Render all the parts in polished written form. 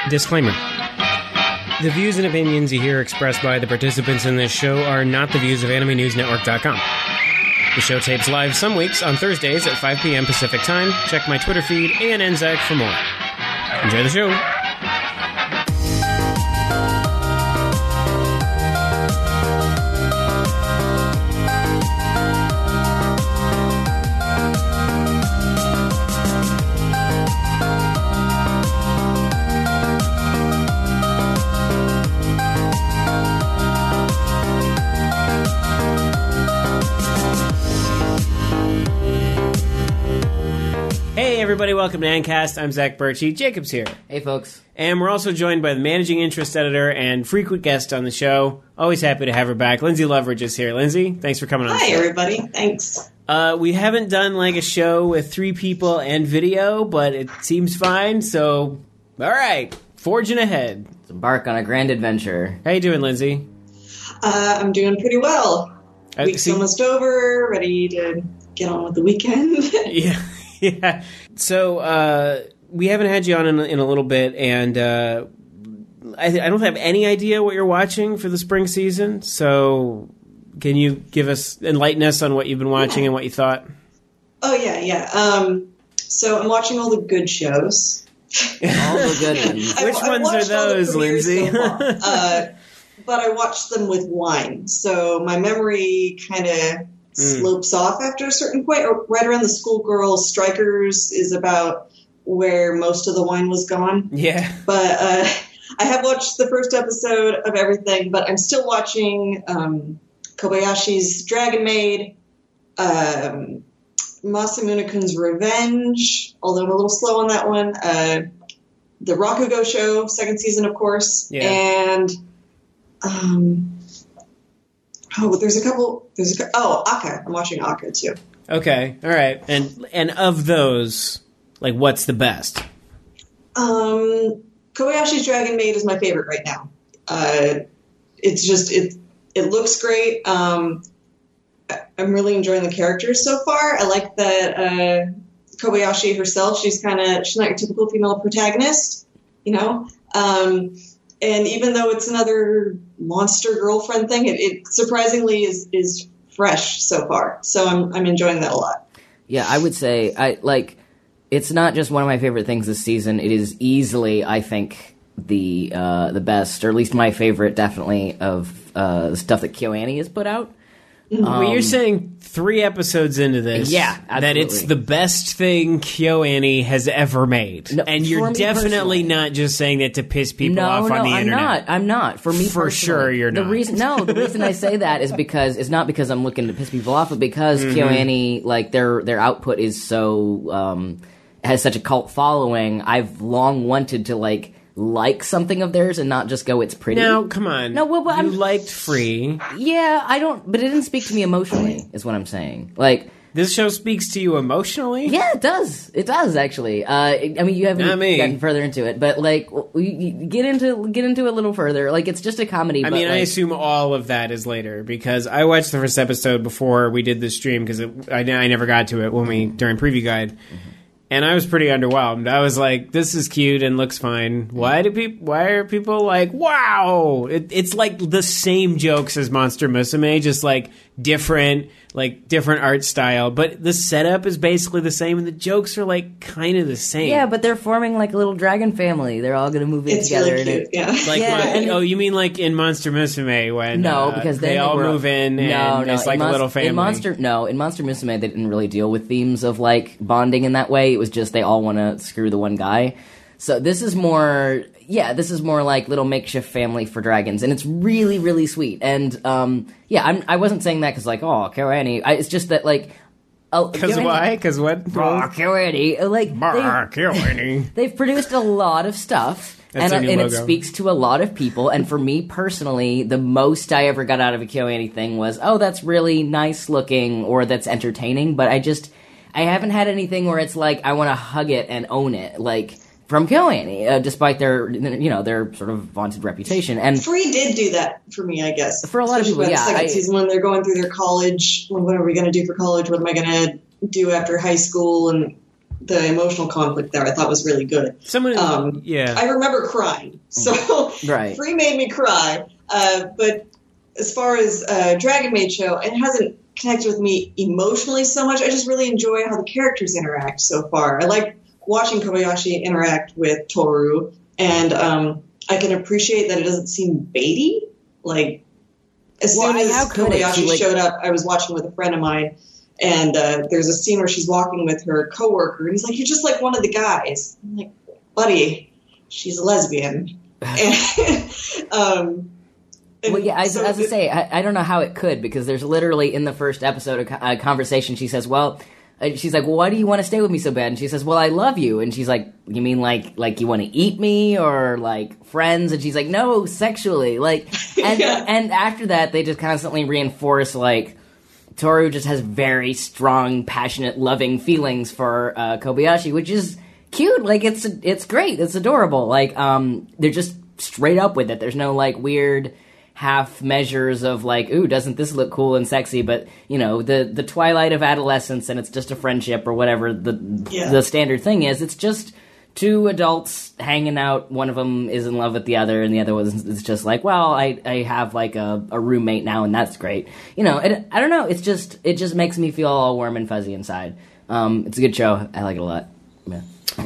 Disclaimer. The views and opinions you hear expressed by the participants in this show are not the views of AnimeNewsNetwork.com. The show tapes live some weeks on Thursdays at 5 p.m. Pacific Time. Check my Twitter feed, ANNZach, for more. Enjoy the show. Hey everybody, welcome to Ancast. I'm Zach Birchie. Jacob's here. Hey folks. And we're also joined by the managing interest editor and frequent guest on the show. Always happy to have her back. Lindsay Loveridge is here. Lindsay, thanks for coming on. Hi everybody, thanks. We haven't done like a show with 3 people and video, but it seems fine, so alright, forging ahead. Let's embark on a grand adventure. How you doing, Lindsay? I'm doing pretty well. Week's almost over, ready to get on with the weekend. Yeah. So, we haven't had you on in a little bit, and I don't have any idea what you're watching for the spring season, so can you enlighten us on what you've been watching and what you thought? Oh, yeah. So I'm watching all the good shows. All the good ones. Which ones are those, Lindsay? But I watched them with wine, so my memory kind of slopes off after a certain point. Right around the Schoolgirl Strikers is about where most of the wine was gone. Yeah. But I have watched the first episode of everything, but I'm still watching Kobayashi's Dragon Maid, Masamune-kun's Revenge, although I'm a little slow on that one, the Rakugo Show, second season, of course, and Akka. I'm watching Akka too. Okay, all right. And of those, like, what's the best? Kobayashi's Dragon Maid is my favorite right now. It looks great. I'm really enjoying the characters so far. I like that Kobayashi herself, she's not your typical female protagonist, you know? And even though it's another monster girlfriend thing, it surprisingly is fresh so far. So I'm enjoying that a lot. Yeah, I would say it's not just one of my favorite things this season. It is easily, I think, the best, or at least my favorite, definitely, of the stuff that KyoAni has put out. Well, you're saying 3 episodes into this, that it's the best thing KyoAni has ever made, and you're definitely not just saying that to piss people off on the internet. I'm not. For me, for sure, you're not. The reason I say that is because it's not because I'm looking to piss people off, but because KyoAni, like their output is so has such a cult following. I've long wanted to like something of theirs and not just go, it's pretty. Now, come on. No, well, but you liked Free. Yeah, I don't, but it didn't speak to me emotionally, is what I'm saying. Like, this show speaks to you emotionally? Yeah, it does. It does, actually. I mean, you haven't gotten further into it, but, like, you get into it a little further. Like, it's just a comedy. I mean, I assume all of that is later, because I watched the first episode before we did the stream, because I never got to it during Preview Guide. Mm-hmm. And I was pretty underwhelmed. I was like, this is cute and looks fine. Why are people like, wow? It's like the same jokes as Monster Musume, just like different art style. But the setup is basically the same and the jokes are like kind of the same. Yeah, but they're forming like a little dragon family. They're all going to move in together. Really cute, yeah. You mean like in Monster Musume when because they all move in and it's like a little family? In Monster Musume, they didn't really deal with themes of like bonding in that way. It was just they all want to screw the one guy. So this is more like little makeshift family for dragons, and it's really, really sweet. And I wasn't saying that because like, oh, KyoAni. It's just that like, because why? Because what? KyoAni. KyoAni. They've produced a lot of stuff, and it speaks to a lot of people. And for me personally, the most I ever got out of a KyoAni thing was, oh, that's really nice looking, or that's entertaining. But I haven't had anything where it's like I want to hug it and own it, like from KyoAni, despite their sort of vaunted reputation. And Free did do that for me, I guess. For a lot of people, yeah. Second season, when they're going through their college, what are we going to do for college? What am I going to do after high school? And the emotional conflict there I thought was really good. I remember crying, so right. Free made me cry. But as far as Dragon Maid show, it hasn't connected with me emotionally so much. I just really enjoy how the characters interact so far. I like watching Kobayashi interact with Toru, and I can appreciate that it doesn't seem baity. Like, as soon as Kobayashi showed up, I was watching with a friend of mine, and there's a scene where she's walking with her coworker, and he's like, "You're just like one of the guys." I'm like, "Buddy, she's a lesbian." Well, yeah, as I say, I don't know how it could, because there's literally in the first episode a conversation. She says, well, she's like, well, why do you want to stay with me so bad? And she says, well, I love you. And she's like, you mean like you want to eat me, or like friends? And she's like, no, sexually. Like, and and after that, they just constantly reinforce, like, Toru just has very strong, passionate, loving feelings for Kobayashi, which is cute. Like, it's great. It's adorable. Like, they're just straight up with it. There's no like weird half measures of like, ooh, doesn't this look cool and sexy? But, you know, the twilight of adolescence, and it's just a friendship or whatever the standard thing is. It's just two adults hanging out. One of them is in love with the other, and the other one is just like, well, I have like a roommate now, and that's great. You know, I don't know. It just makes me feel all warm and fuzzy inside. It's a good show. I like it a lot. Yeah.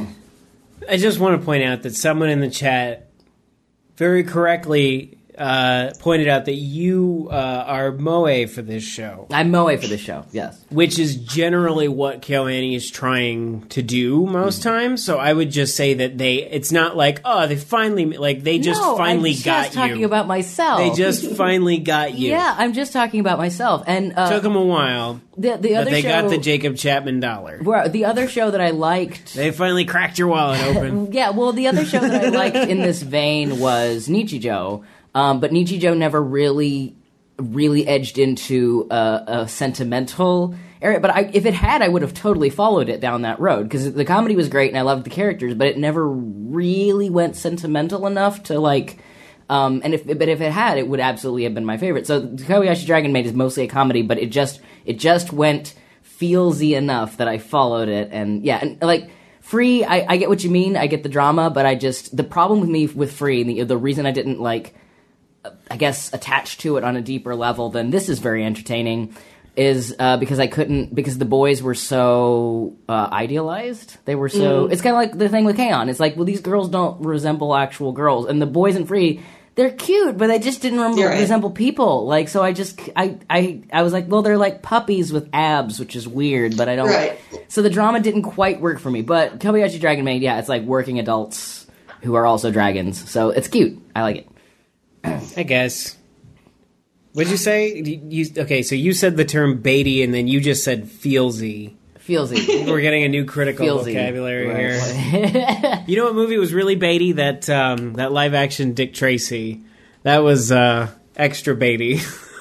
I just want to point out that someone in the chat very correctly pointed out that you are moe for this show. I'm moe for this show, yes. Which is generally what KyoAni is trying to do most times. So I would just say that it's not like, oh, they finally, like, they just finally got you. I'm just talking about myself. They just finally got you. Yeah, I'm just talking about myself. And took them a while. The other but they show, got the Jacob Chapman dollar. Where the other show that I liked... They finally cracked your wallet open. Yeah, well, the other show that I liked in this vein was Nichijou. But Nichijou never really edged into a sentimental area. But if it had, I would have totally followed it down that road, because the comedy was great and I loved the characters, but it never really went sentimental enough to like. But if it had, it would absolutely have been my favorite. So Kobayashi Dragon Maid is mostly a comedy, but it just went feelsy enough that I followed it, and yeah, and like. Free, I get what you mean. I get the drama, but the problem with me with Free, and the reason I didn't like, I guess, attach to it on a deeper level than this is very entertaining, is because the boys were so idealized. They were so. It's kind of like the thing with K-On! It's like, well, these girls don't resemble actual girls, and the boys in Free, they're cute, but they just didn't resemble people. Like, so I was like, well, they're like puppies with abs, which is weird, but I don't. Right. So the drama didn't quite work for me. But Kobayashi Dragon Maid, yeah, it's like working adults who are also dragons, so it's cute. I like it. I guess. What'd you say? Okay, so you said the term baity, and then you just said feelsy. Feelsy. We're getting a new critical vocabulary here. You know what movie was really baity? That live action Dick Tracy. That was extra baity.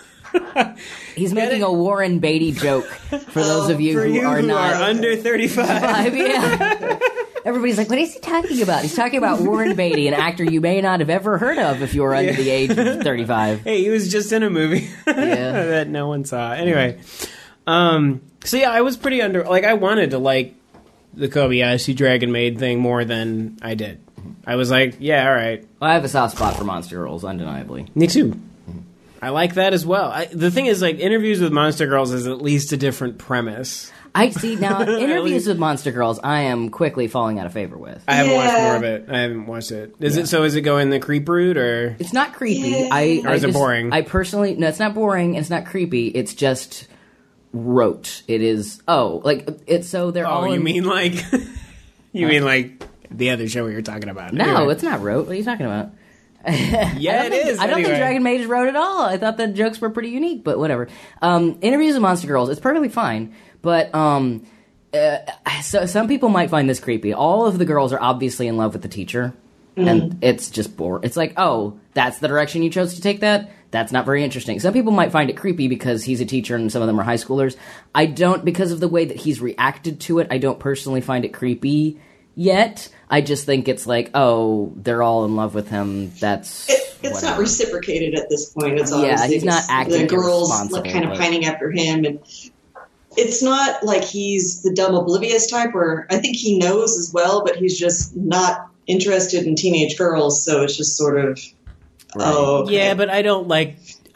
He's making a Warren Beatty joke for those of you who are under 35. Yeah. Everybody's like, what is he talking about? He's talking about Warren Beatty, an actor you may not have ever heard of if you were under the age of 35. Hey, he was just in a movie that no one saw. Anyway, so yeah, I was pretty I wanted to like the Kobayashi Dragon Maid thing more than I did. I was like, yeah, all right. Well, I have a soft spot for Monster Girls, undeniably. Me too. I like that as well. The thing is, like, Interviews with Monster Girls is at least a different premise. I see now. Interviews with Monster Girls, I am quickly falling out of favor with. I haven't watched more of it. I haven't watched it. Is it going the creep route, or it's not creepy? Or is it boring? I personally, no, it's not boring. It's not creepy. It's just rote. It is. So they're all. Oh, you mean like? You mean like the other show we were talking about? No, anyway. It's not rote. What are you talking about? Yeah, it is. I don't think Dragon Maid is rote at all. I thought the jokes were pretty unique, but whatever. Interviews with Monster Girls, it's perfectly fine, but so some people might find this creepy. All of the girls are obviously in love with the teacher, and it's just boring. It's like, oh, that's the direction you chose to take that? That's not very interesting. Some people might find it creepy because he's a teacher and some of them are high schoolers. I don't, because of the way that he's reacted to it, I don't personally find it creepy yet. I just think it's like, oh, they're all in love with him. It's not reciprocated at this point. It's obviously he's not acting the girls irresponsible, kind of pining after him, and it's not like he's the dumb oblivious type, or I think he knows as well, but he's just not interested in teenage girls, so it's just sort of, oh, okay. Yeah, but I don't like...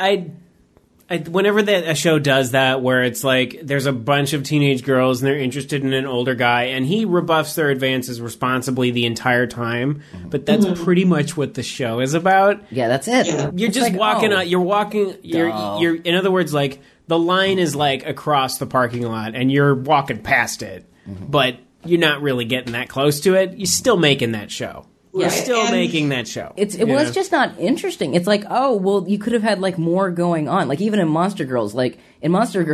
whenever a show does that, where it's like there's a bunch of teenage girls and they're interested in an older guy, and he rebuffs their advances responsibly the entire time, but that's pretty much what the show is about. Yeah, that's it. Yeah. You're just like, walking out. You're walking. You're. In other words, like the line is like across the parking lot, and you're walking past it, but you're not really getting that close to it. You're still making that show. You're still making that show. It's just not interesting. It's like, oh, well, you could have had like more going on. Like even in Monster Girls, like in Monster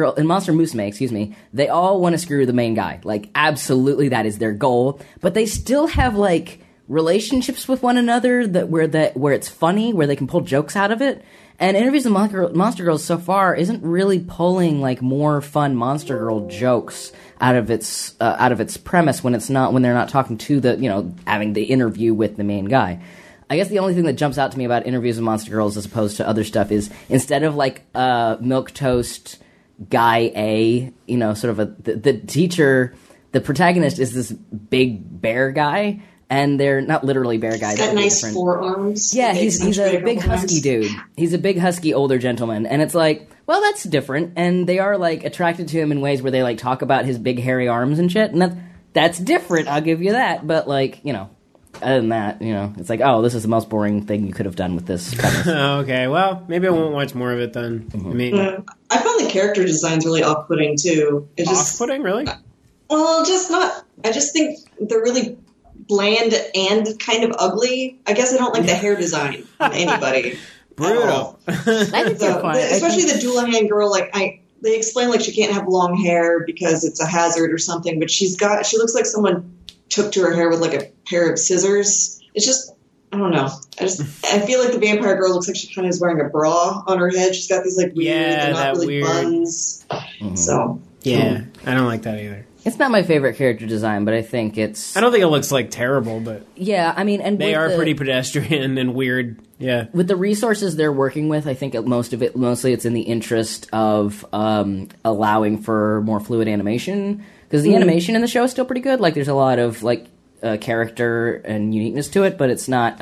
Musume, they all want to screw the main guy. Like absolutely, that is their goal. But they still have like relationships with one another where it's funny, where they can pull jokes out of it. And Interviews with Monster Girls so far isn't really pulling like more fun Monster Girl jokes out of its premise when they're not talking to having the interview with the main guy. I guess the only thing that jumps out to me about Interviews with Monster Girls as opposed to other stuff is instead of like milquetoast guy A, sort of the teacher, the protagonist is this big bear guy. And they're not literally bear guys. He's got nice forearms. Yeah, he's a big husky dude. He's a big husky older gentleman. And it's like, well, that's different. And they are like attracted to him in ways where they like talk about his big hairy arms and shit. And that's different, I'll give you that. But like, other than that, it's like, oh, this is the most boring thing you could have done with this. Okay, well, maybe I won't watch more of it then. I mean, I found the character designs really off-putting too. Off-putting, really? Well, just not. I just think they're really bland and kind of ugly. I guess I don't like the hair design on anybody. Brutal. I think they're fine. Especially the Doulahan girl. They explain like she can't have long hair because it's a hazard or something, but she looks like someone took to her hair with like a pair of scissors. It's just, I don't know. I feel like the vampire girl looks like she kind of is wearing a bra on her head. She's got these like weird, not really buns. So yeah, I don't like that either. It's not my favorite character design, but I think it's... I don't think it looks, like, terrible, but... Yeah, I mean... and they are pretty pedestrian and weird, yeah. With the resources they're working with, I think mostly it's in the interest of allowing for more fluid animation. Because the animation in the show is still pretty good. Like, there's a lot of, like, character and uniqueness to it, but it's not...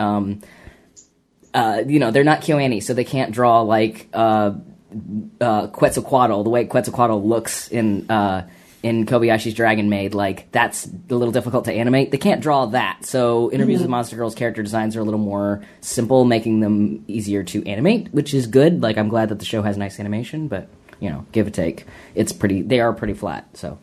they're not KyoAni, so they can't draw, like, Quetzalcoatl, the way Quetzalcoatl looks in Kobayashi's Dragon Maid, like, that's a little difficult to animate. They can't draw that, so Interviews with Monster Girls character designs are a little more simple, making them easier to animate, which is good. Like, I'm glad that the show has nice animation, but, give or take. They are pretty flat, so.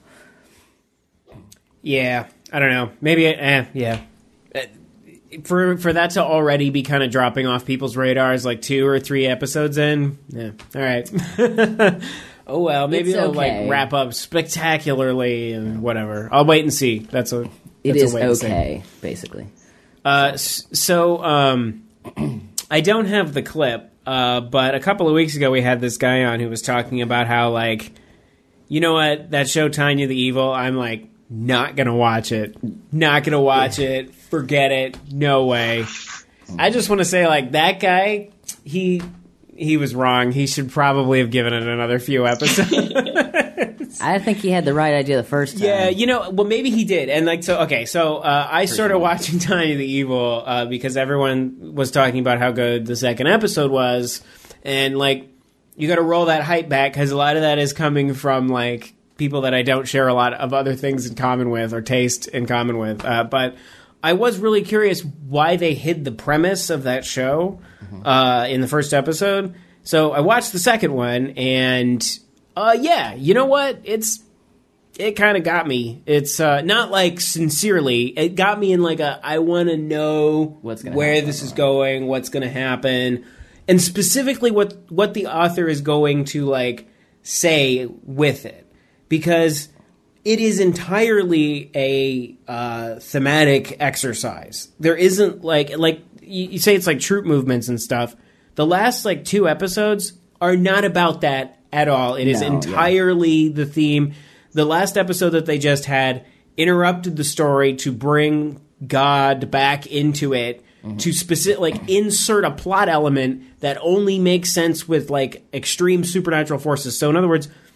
Yeah, I don't know. Maybe, yeah. For that to already be kind of dropping off people's radars, like 2 or 3 episodes in, yeah, all right. Oh, well, maybe it'll, like, wrap up spectacularly and whatever. I'll wait and see. It is okay, basically. So, I don't have the clip, but a couple of weeks ago we had this guy on who was talking about how, like, you know what, that show Tanya the Evil, I'm, like, not going to watch it. Not going to watch it. Forget it. No way. I just want to say, like, that guy, he was wrong. He should probably have given it another few episodes. I think he had the right idea the first time. Yeah, well, maybe he did. And I started watching Tanya the Evil because everyone was talking about how good the second episode was. And, like, you got to roll that hype back because a lot of that is coming from, like, people that I don't share a lot of other things in common with or taste in common with. But I was really curious why they hid the premise of that show in the first episode. So I watched the second one, and you know what? It kind of got me. It's not like sincerely. It got me in like I want to know where this is going, what's going to happen, and specifically what the author is going to like say with it, because it is entirely a thematic exercise. There isn't like you say it's like troop movements and stuff. The last like 2 episodes are not about that at all. It is entirely the theme. The last episode that they just had interrupted the story to bring God back into it, to insert a plot element that only makes sense with like extreme supernatural forces. So in other words,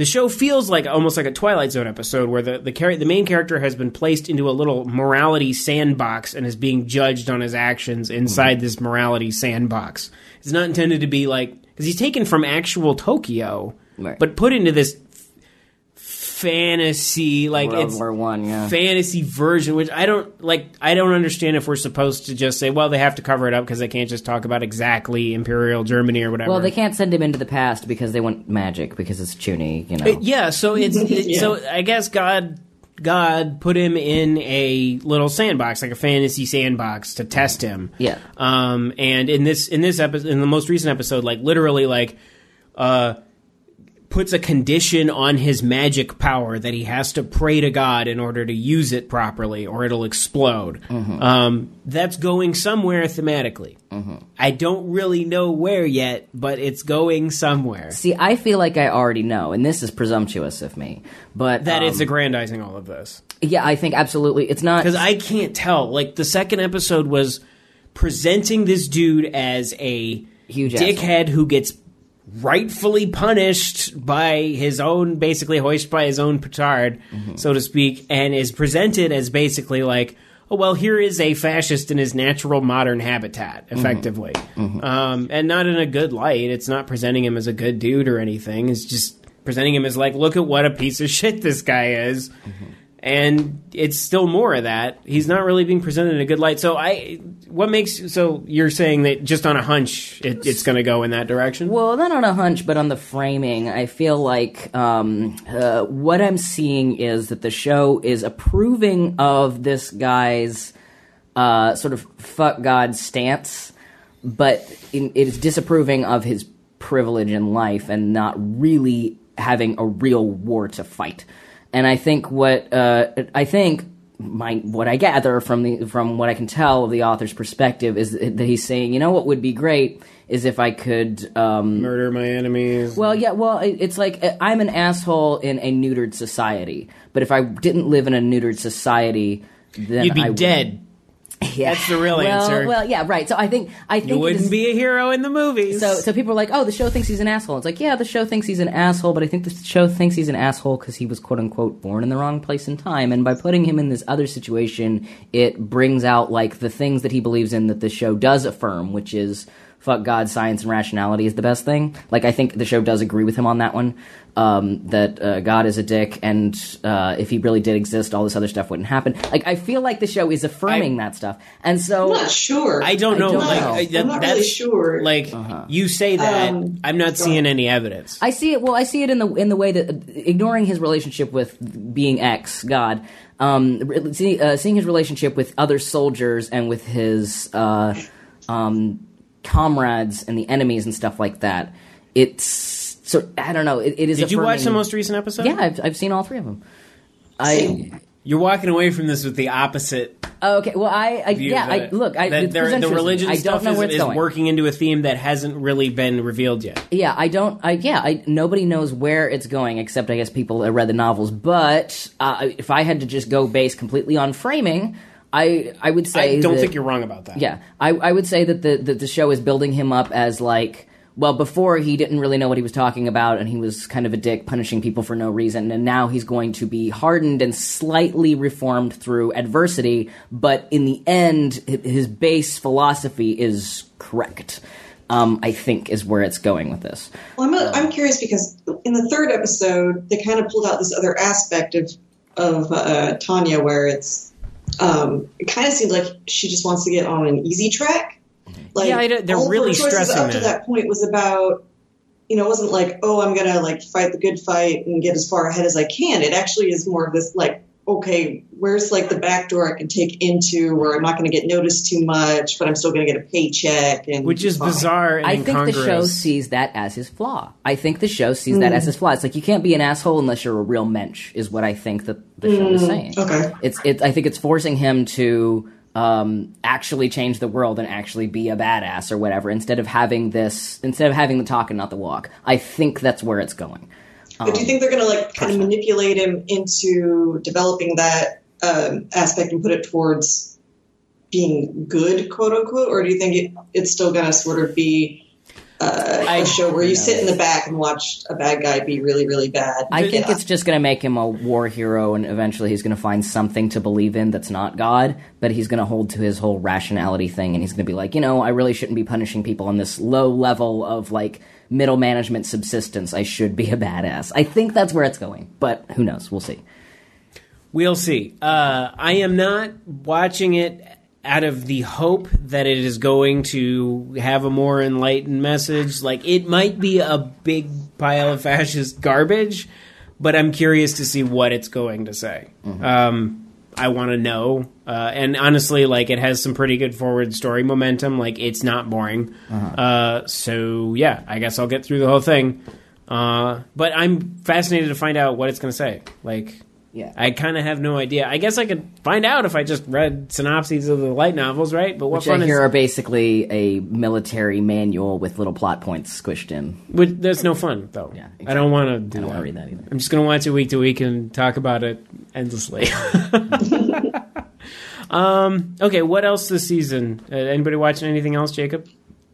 the show feels like almost like a Twilight Zone episode where the main character has been placed into a little morality sandbox and is being judged on his actions inside this morality sandbox. It's not intended to be like, because he's taken from actual Tokyo, right, but put into this fantasy, like World War I, yeah, fantasy version, which I don't understand if we're supposed to just say, well, they have to cover it up because they can't just talk about exactly Imperial Germany or whatever. Well, they can't send him into the past because they want magic because it's Chuni, you know. Yeah, so it's Yeah. so I guess God put him in a little sandbox, like a fantasy sandbox, to test him. Yeah. And in this episode, in the most recent episode, like literally, like puts a condition on his magic power that he has to pray to God in order to use it properly, or it'll explode. That's going somewhere thematically. I don't really know where yet, but it's going somewhere. See, I feel like I already know, and this is presumptuous of me, but That it's aggrandizing all of this. yeah, I think absolutely it's not, Because I can't tell. Like, the second episode was presenting this dude as a Huge dickhead who gets rightfully punished by his own, basically hoisted by his own petard, so to speak, and is presented as basically like, oh, well, here is a fascist in his natural modern habitat, effectively. And not in a good light. It's not presenting him as a good dude or anything. It's just presenting him as like, look at what a piece of shit this guy is. And it's still more of that. He's not really being presented in a good light. So you're saying that just on a hunch, it's going to go in that direction? well, not on a hunch, but on the framing. I feel like what I'm seeing is that the show is approving of this guy's sort of fuck God stance, but it is disapproving of his privilege in life and not really having a real war to fight. And I think what I gather from what I can tell of the author's perspective is that he's saying, you know, what would be great is if I could murder my enemies. Well, yeah, well, it's like I'm an asshole in a neutered society, but if I didn't live in a neutered society, then you'd be I would. dead. Yeah. That's the real answer. Well, yeah, right. So I think you wouldn't be a hero in the movies. So people are like, oh, the show thinks he's an asshole. It's like, yeah, the show thinks he's an asshole, but I think the show thinks he's an asshole because he was quote unquote born in the wrong place and time, and by putting him in this other situation, it brings out like the things that he believes in that the show does affirm, which is fuck God, science, and rationality is the best thing. Like, I think the show does agree with him on that one. That God is a dick, and if he really did exist, all this other stuff wouldn't happen. Like, I feel like the show is affirming that stuff, and so I'm not sure. I don't know. I'm not really sure. Like, you say that, I'm not seeing any evidence. I see it. Well, I see it in the way that ignoring his relationship with being ex God, seeing his relationship with other soldiers and with his comrades and the enemies and stuff like that. It's so I don't know. It is. Did you affirming. watch the most recent episode? Yeah, I've seen all three of them. You're walking away from this with the opposite. Okay, well, the religion I stuff don't know where it's is going. working into a theme that hasn't really been revealed yet. Yeah, nobody knows where it's going except I guess people that read the novels. But if I had to just go based completely on framing, I would say I don't think you're wrong about that. Yeah, I would say that the show is building him up as like. Well, before he didn't really know what he was talking about, and he was kind of a dick, punishing people for no reason, and now he's going to be hardened and slightly reformed through adversity, but in the end, his base philosophy is correct, I think, is where it's going with this. Well, I'm curious because in the third episode, they kind of pulled out this other aspect of Tanya, where it kind of seemed like she just wants to get on an easy track. Like, yeah, they're really stressing up to that point was about, it wasn't like, oh, I'm going to like fight the good fight and get as far ahead as I can. It actually is more of this like, okay, where's like the back door I can take into where I'm not going to get noticed too much, but I'm still going to get a paycheck. Which is bizarre and incongruous. I think the show sees that as his flaw. That as his flaw. It's like you can't be an asshole unless you're a real mensch, is what I think that the show is saying. Okay. I think it's forcing him to actually change the world and actually be a badass or whatever, instead of having the talk and not the walk. I think that's where it's going. But do you think they're going to like kind of manipulate him into developing that aspect and put it towards being good, quote unquote, or do you think it's still going to sort of be a show where you sit in the back and watch a bad guy be really, really bad. I think it's just going to make him a war hero, and eventually he's going to find something to believe in that's not God, but he's going to hold to his whole rationality thing, and he's going to be like, I really shouldn't be punishing people on this low level of, middle management subsistence. I should be a badass. I think that's where it's going, but who knows? We'll see. We'll see. I am not watching it out of the hope that it is going to have a more enlightened message. It might be a big pile of fascist garbage, but I'm curious to see what it's going to say. Mm-hmm. I want to know. And honestly, it has some pretty good forward story momentum. It's not boring. Uh-huh. So, yeah, I guess I'll get through the whole thing. But I'm fascinated to find out what it's going to say. Yeah, I kind of have no idea. I guess I could find out if I just read synopses of the light novels, right? But what fun I hear are basically a military manual with little plot points squished in. That's no fun, though. Yeah, exactly. I don't want to do that. I don't want to read that either. I'm just going to watch it week to week and talk about it endlessly. Okay, what else this season? Anybody watching anything else, Jacob?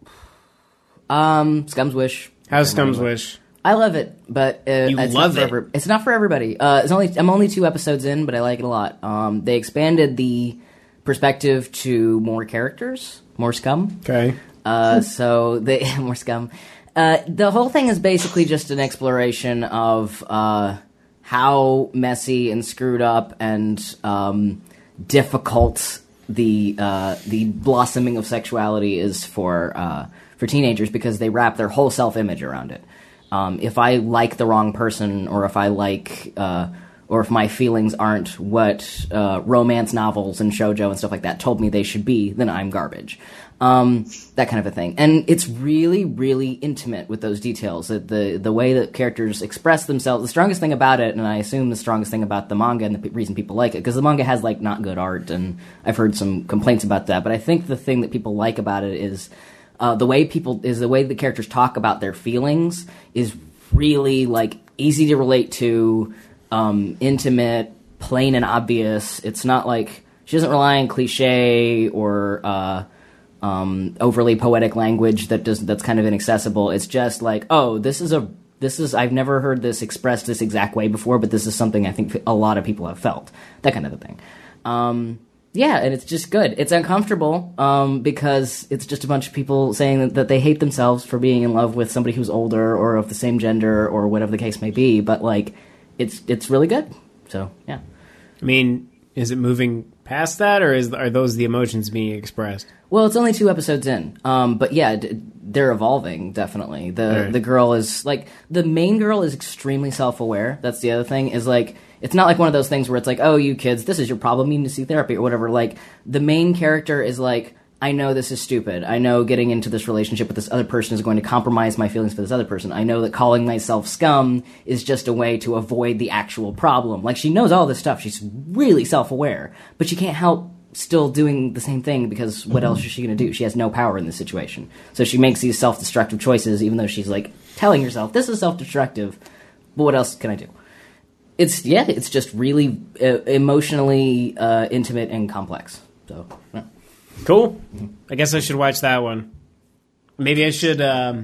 Scum's Wish. How's Scum's Wish? I love it, but it's not for everybody. I'm only 2 episodes in, but I like it a lot. They expanded the perspective to more characters, more scum. Okay. So more scum. The whole thing is basically just an exploration of how messy and screwed up and difficult the blossoming of sexuality is for teenagers, because they wrap their whole self-image around it. If I like the wrong person, or if I or if my feelings aren't what romance novels and shoujo and stuff like that told me they should be, then I'm garbage. That kind of a thing. And it's really, really intimate with those details. The way that characters express themselves, the strongest thing about it, and I assume the strongest thing about the manga and the reason people like it, because the manga has not good art, and I've heard some complaints about that, but I think the thing that people like about it is the way the characters talk about their feelings is really easy to relate to, intimate, plain and obvious. It's not she doesn't rely on cliche or overly poetic language that's kind of inaccessible. It's just this is I've never heard this expressed this exact way before, but this is something I think a lot of people have felt. That kind of a thing. Yeah, and it's just good. It's uncomfortable because it's just a bunch of people saying that they hate themselves for being in love with somebody who's older or of the same gender or whatever the case may be. But it's really good. So yeah. I mean, is it moving past that, or are those the emotions being expressed? Well, it's only 2 episodes in. But yeah, they're evolving, definitely. The girl is the main girl is extremely self-aware. That's the other thing is it's not one of those things where it's oh, you kids, this is your problem, you need to see therapy or whatever. The main character is I know this is stupid. I know getting into this relationship with this other person is going to compromise my feelings for this other person. I know that calling myself scum is just a way to avoid the actual problem. She knows all this stuff. She's really self-aware, but she can't help still doing the same thing, because what else is she going to do? She has no power in this situation. So she makes these self-destructive choices, even though she's telling herself, this is self-destructive, but what else can I do? It's just really emotionally intimate and complex. So, yeah. Cool. I guess I should watch that one. Maybe I should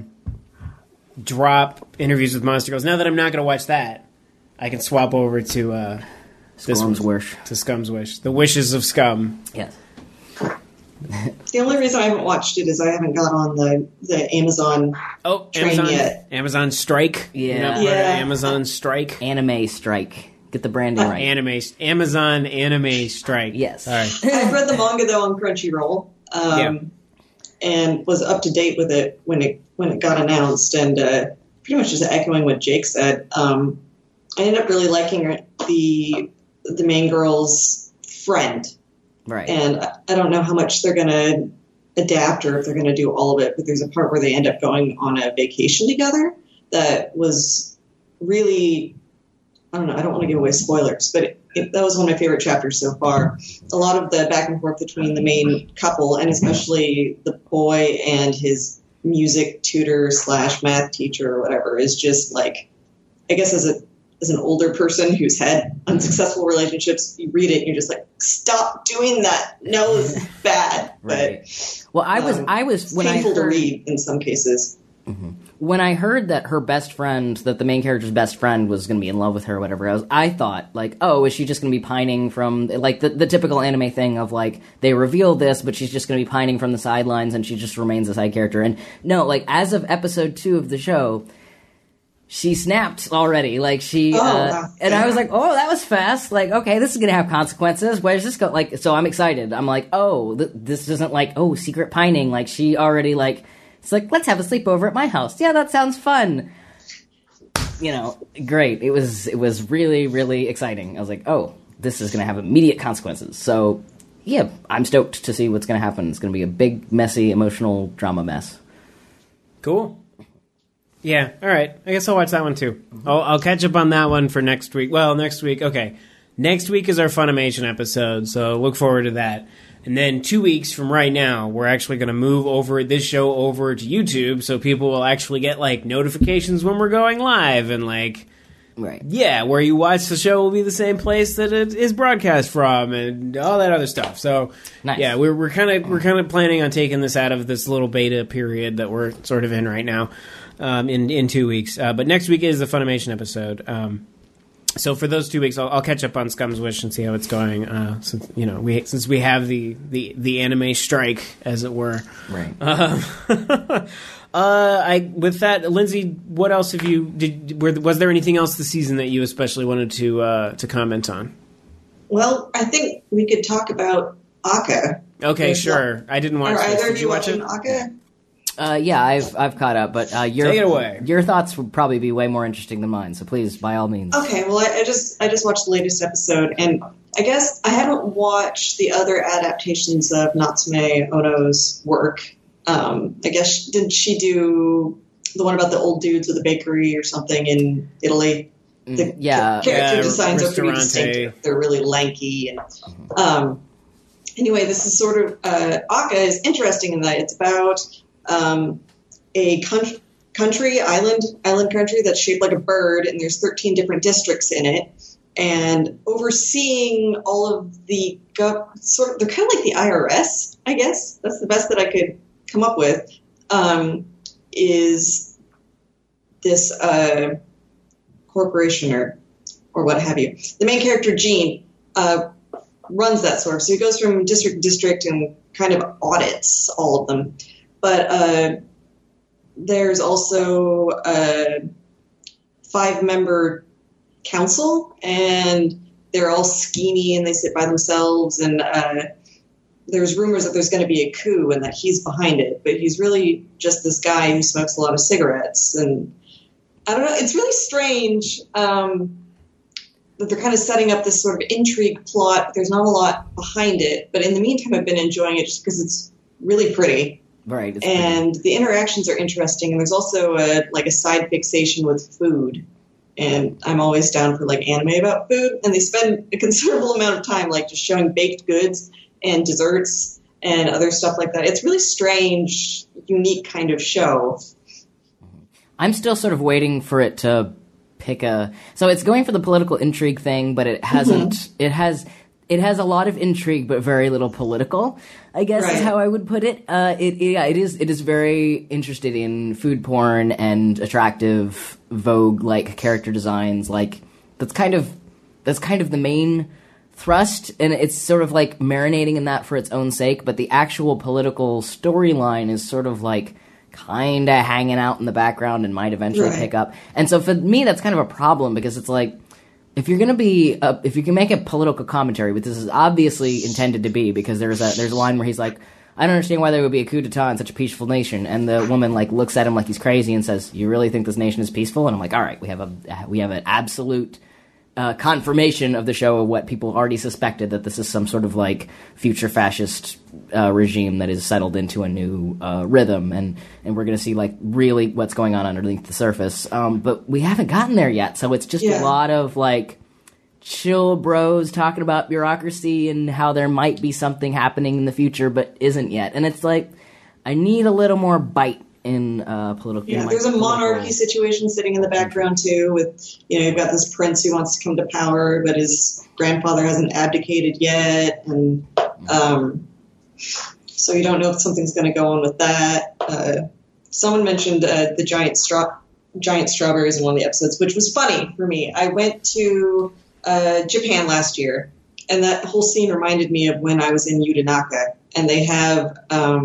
drop Interviews with Monster Girls. Now that I'm not going to watch that, I can swap over to Scum's Wish. To Scum's Wish. The Wishes of Scum. Yes. The only reason I haven't watched it is I haven't got on the Amazon train yet. Amazon strike. Yeah. Amazon strike. Anime strike. Get the branding right. Amazon anime strike. Yes. All right. I've read the manga though on Crunchyroll, and was up to date with it when it got announced, and pretty much just echoing what Jake said. I ended up really liking the main girl's friend. Right. And I don't know how much they're going to adapt or if they're going to do all of it, but there's a part where they end up going on a vacation together that was really, I don't know, I don't want to give away spoilers, but that was one of my favorite chapters so far. A lot of the back and forth between the main couple, and especially the boy and his music tutor / math teacher or whatever, is just I guess as an older person who's had unsuccessful relationships, you read it and you're just stop doing that. No, it's bad. Right. Well, I was when painful I heard, to read in some cases. Mm-hmm. When I heard that her best friend, that the main character's best friend was going to be in love with her or whatever, I thought, like, oh, is she just going to be pining from, like, the typical anime thing of, like, they reveal this, but she's just going to be pining from the sidelines and she just remains a side character. And no, like, as of episode 2 of the show, she snapped already. Like, and I was like, oh, that was fast. Like, okay, this is going to have consequences. Where does this go? Like, so I'm excited. I'm like, oh, this isn't like, oh, secret pining. Like, she already, like, it's like, let's have a sleepover at my house. Yeah, that sounds fun. You know, great. It was really, really exciting. I was like, oh, this is going to have immediate consequences. So, yeah, I'm stoked to see what's going to happen. It's going to be a big, messy, emotional drama mess. Cool. Yeah, all right. I guess I'll watch that one, too. I'll catch up on that one for next week. Well, next week, okay. Next week is our Funimation episode, so look forward to that. And then 2 weeks from right now, we're actually going to move this show over to YouTube, so people will actually get, like, notifications when we're going live, and, like, right. Yeah, where you watch the show will be the same place that it is broadcast from, and all that other stuff. So, nice. Yeah, we're kind of planning on taking this out of this little beta period that we're sort of in right now, in 2 weeks. But next week is the Funimation episode. So for those 2 weeks, I'll catch up on Scum's Wish and see how it's going. Since we have the anime strike, as it were. Right. With that, Lindsay, what else have was there anything else this season that you especially wanted to comment on? Well, I think we could talk about Akka. Okay, sure. I didn't watch this. Did you watch it? Akka? Yeah, I've caught up, but take it away. Your thoughts would probably be way more interesting than mine. So please, by all means. Okay, well, I just watched the latest episode, and I guess I haven't watched the other adaptations of Natsume Ono's work. I guess did she do the one about the old dudes with a bakery or something in Italy? The character designs are pretty distinctive. They're really lanky, and anyway, this is sort of Akka is interesting in that it's about a island country that's shaped like a bird, and there's 13 different districts in it. And overseeing all of the they're kind of like the IRS, I guess. That's the best that I could come up with. Is this corporation or what have you? The main character, Gene, runs that sort of. So he goes from district to district and kind of audits all of them. But there's also a 5-member council, and they're all schemy and they sit by themselves. And there's rumors that there's going to be a coup and that he's behind it. But he's really just this guy who smokes a lot of cigarettes. And I don't know, it's really strange that they're kind of setting up this sort of intrigue plot. But there's not a lot behind it. But in the meantime, I've been enjoying it just because it's really pretty. Right. And the interactions are interesting, and there's also a side fixation with food. And I'm always down for like anime about food, and they spend a considerable amount of time like just showing baked goods and desserts and other stuff like that. It's really strange, unique kind of show. I'm still sort of waiting for it to pick so it's going for the political intrigue thing, but it hasn't. Mm-hmm. It has a lot of intrigue, but very little political, I guess is how I would put it. It is very interested in food porn and attractive Vogue-like character designs. Like that's kind of the main thrust, and it's sort of like marinating in that for its own sake. But the actual political storyline is sort of like kind of hanging out in the background and might eventually pick up. And so for me, that's kind of a problem because it's like, if you're gonna if you can make a political commentary, which this is obviously intended to be, because there's a line where he's like, I don't understand why there would be a coup d'etat in such a peaceful nation, and the woman like looks at him like he's crazy and says, "You really think this nation is peaceful?" And I'm like, all right, we have an absolute confirmation of the show of what people already suspected, that this is some sort of like future fascist regime that is settled into a new rhythm, and we're going to see like really what's going on underneath the surface. But we haven't gotten there yet, so it's just a lot of like chill bros talking about bureaucracy and how there might be something happening in the future but isn't yet. And it's like, I need a little more bite in political. Yeah, there's a monarchy situation sitting in the background too, with you've got this prince who wants to come to power, but his grandfather hasn't abdicated yet, and so you don't know if something's going to go on with that. someone mentioned the giant strawberries in one of the episodes, which was funny for me. I went to Japan last year, and that whole scene reminded me of when I was in Yudanaka, and they have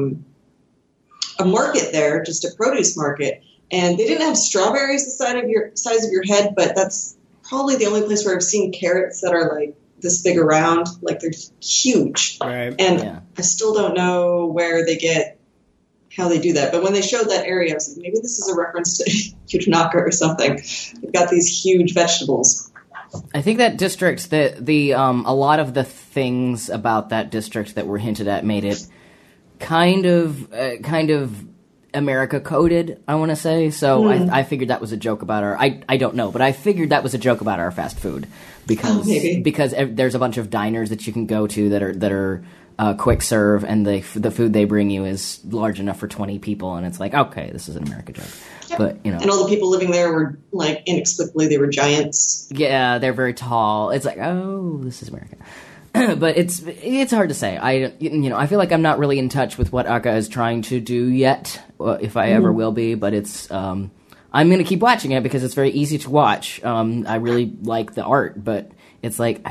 a market there, just a produce market, and they didn't have strawberries the size of your head, but that's probably the only place where I've seen carrots that are like this big around, like they're huge. Right. And I still don't know how they do that. But when they showed that area, I was like, maybe this is a reference to Yudanaka or something. They've got these huge vegetables. I think that district, a lot of the things about that district that were hinted at made it kind of America coded, I want to say. So I figured that was a joke about I don't know, but I figured that was a joke about our fast food because there's a bunch of diners that you can go to that are quick serve, and the food they bring you is large enough for 20 people, and it's like, okay, this is an America joke. Yep. But and all the people living there were like inexplicably they were giants. Yeah, they're very tall. It's like, oh, this is America. But it's hard to say. I feel like I'm not really in touch with what Aka is trying to do yet, if I ever will be. But it's I'm going to keep watching it because it's very easy to watch. I really like the art, but it's like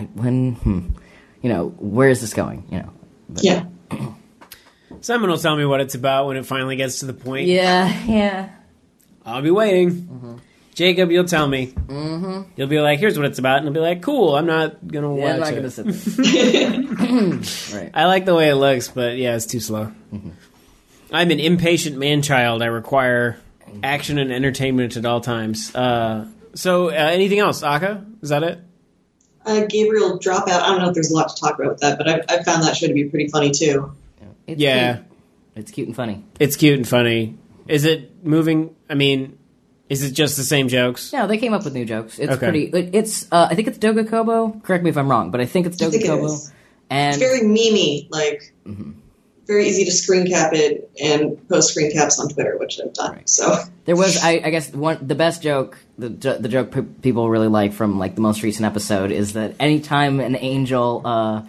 where is this going? But. Yeah. Someone will tell me what it's about when it finally gets to the point. Yeah. I'll be waiting. Mm-hmm. Jacob, you'll tell me. Mm-hmm. You'll be like, here's what it's about. And I'll be like, cool, I'm not going to watch it. I'm not going to sit there. Right. I like the way it looks, but yeah, it's too slow. Mm-hmm. I'm an impatient man-child. I require action and entertainment at all times. So anything else, Aka? Is that it? Gabriel Dropout. I don't know if there's a lot to talk about with that, but I found that show to be pretty funny, too. It's cute. It's cute and funny. It's cute and funny. Is it moving? I mean... Is it just the same jokes? No, they came up with new jokes. It's pretty... It's I think it's Doga Kobo. Correct me if I'm wrong, but I think it's Doga Kobo. And it's very memey, like very easy to screen cap it and post screen caps on Twitter, which I've done. Right. So there was, I guess, the best joke, the joke people really like from like the most recent episode is that anytime an angel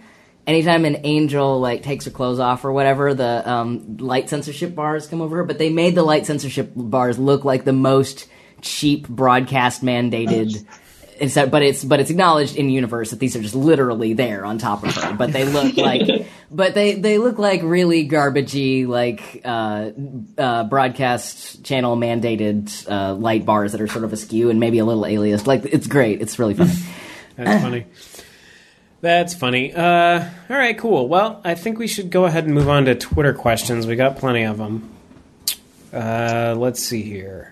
like takes her clothes off or whatever, the light censorship bars come over her. But they made the light censorship bars look like the most cheap broadcast mandated. But it's acknowledged in universe that these are just literally there on top of her. But they look like, they look like really garbagey like broadcast channel mandated light bars that are sort of askew and maybe a little aliased. Like it's great. It's really funny. That's funny. That's funny. All right, cool. Well, I think we should go ahead and move on to Twitter questions. We got plenty of them. Let's see here.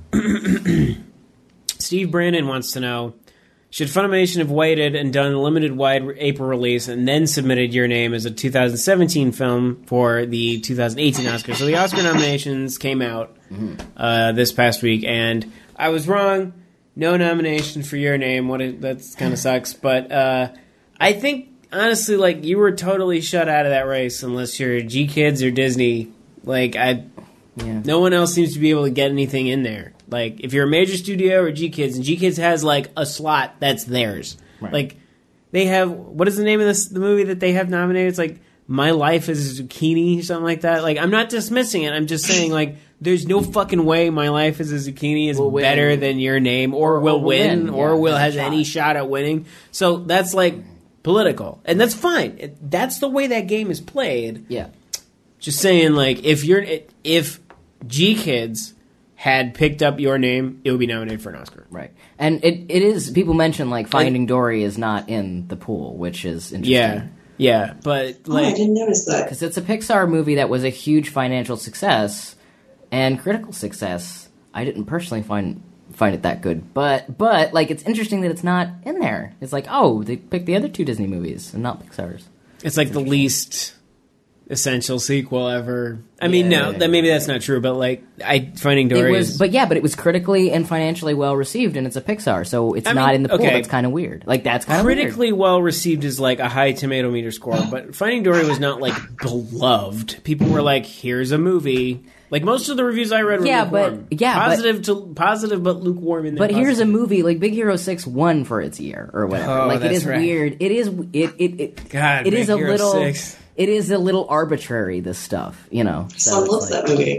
Steve Brandon wants to know, should Funimation have waited and done a limited wide April release and then submitted Your Name as a 2017 film for the 2018 Oscars? So the Oscar nominations came out this past week, and I was wrong. No nomination for Your Name. That kind of sucks, but... I think, honestly, like, you were totally shut out of that race unless you're G-Kids or Disney. Like, no one else seems to be able to get anything in there. Like, if you're a major studio or G-Kids, and G-Kids has, like, a slot that's theirs. Right. Like, they have, what is the name of the movie that they have nominated? It's like, My Life is a Zucchini or something like that. Like, I'm not dismissing it. I'm just saying, like, there's no fucking way My Life is a Zucchini is better than Your Name or will win or will has any shot at winning. So that's, like... political, and that's fine. That's the way that game is played. Yeah, just saying, like if G-Kids had picked up Your Name, it would be nominated for an Oscar, right? And it is. People mention like Finding Dory is not in the pool, which is interesting. Yeah, but like I didn't notice that because it's a Pixar movie that was a huge financial success and critical success. I didn't personally find it that good, but like it's interesting that it's not in there. It's like, oh, they picked the other two Disney movies and not Pixar's. It's like the least essential sequel ever. I mean, maybe that's not true, but like Finding Dory but it was critically and financially well received, and it's a Pixar, so it's not in the pool. That's kind of weird. Like that's kind of critically well received is like a high tomato meter score, but Finding Dory was not like beloved. People were like, "Here's a movie." Like, most of the reviews I read were lukewarm. Positive, but lukewarm in there. But here's a movie, like, Big Hero 6 won for its year, or whatever. Oh, like, that's it is right. weird. It is... God, it Big is a Hero little... 6. it is a little arbitrary, this stuff, you know. So loves that movie.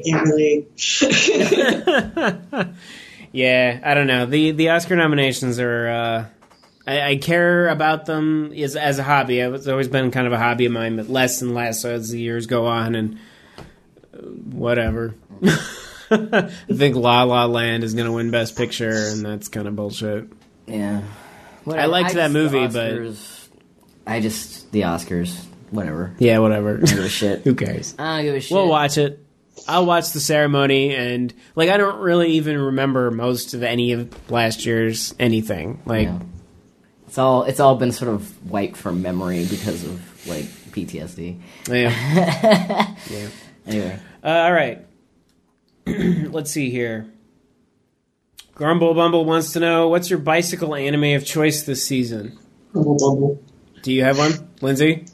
I can't really. Yeah, I don't know. The Oscar nominations are. I care about them as a hobby. It's always been kind of a hobby of mine, but less and less as the years go on, and whatever. I think La La Land is going to win Best Picture, and that's kind of bullshit. Yeah. I liked that movie, but the Oscars, whatever. Yeah, whatever. I don't give a shit. Who cares? I don't give a shit. We'll watch it. I'll watch the ceremony, and like I don't really even remember most of any of last year's anything. Like, yeah. It's all been sort of wiped from memory because of like PTSD. Yeah. Yeah. Anyway, all right. Let's see here. Grumble Bumble wants to know, what's your bicycle anime of choice this season? Grumble Bumble. Do you have one, Lindsay?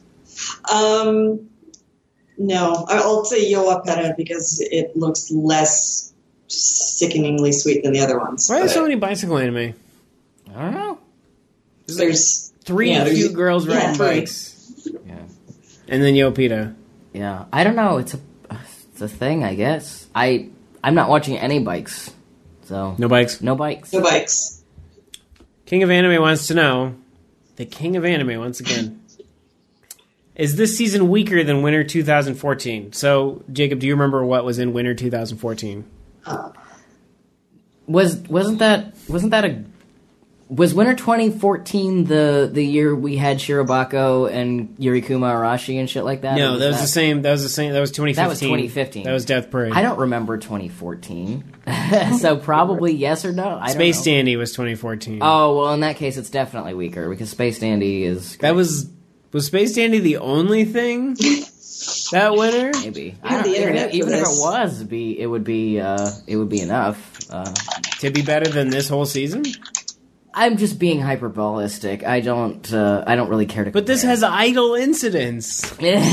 No. I'll say Yoapera because it looks less sickeningly sweet than the other ones. Why are there so many bicycle anime? I don't know. There's three cute girls riding bikes. Yeah. And then Yopita. Yeah. I don't know. It's a thing, I guess. I'm not watching any bikes. So No bikes? No bikes. No bikes. King of Anime wants to know, the King of Anime once again, is this season weaker than Winter 2014? So, Jacob, do you remember what was in Winter 2014? Was Winter 2014 the year we had Shirobako and Yurikuma Arashi and shit like that? No, that was the same. That was 2015. That was 2015. That was Death Parade. I don't remember 2014. So probably yes or no. I don't know. Space Dandy was 2014. Oh, well, in that case, it's definitely weaker because Space Dandy is... That was Space Dandy the only thing that winter? Maybe. Even if it was, it would be enough. To be better than this whole season? I'm just being hyperbolistic. I don't really care to compare. But this has idle incidents.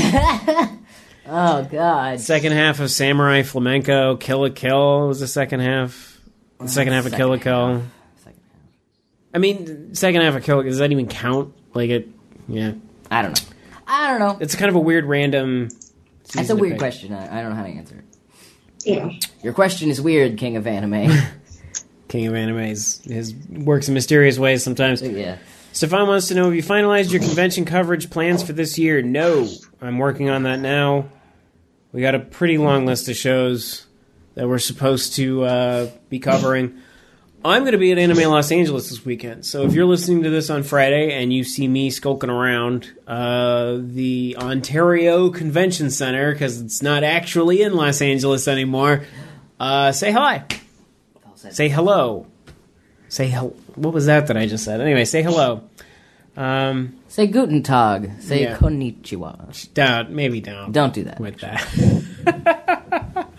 Oh, God. Second half of Samurai Flamenco, Kill la Kill was the second half. The second half of Kill la Kill. I mean, second half of Kill la Kill, does that even count? Like it, yeah. I don't know. It's kind of a weird random... That's a weird question. I don't know how to answer it. Yeah. Your question is weird, King of Anime. King of Anime works in mysterious ways sometimes. Yeah. Stefan wants to know, have you finalized your convention coverage plans for this year? No. I'm working on that now. We got a pretty long list of shows that we're supposed to be covering. I'm going to be at Anime Los Angeles this weekend, so if you're listening to this on Friday and you see me skulking around the Ontario Convention Center, because it's not actually in Los Angeles anymore, say hi. Say hello. What was that I just said? Anyway, say hello. Say Guten Tag. Say Konnichiwa. Maybe don't. Don't do that. With that.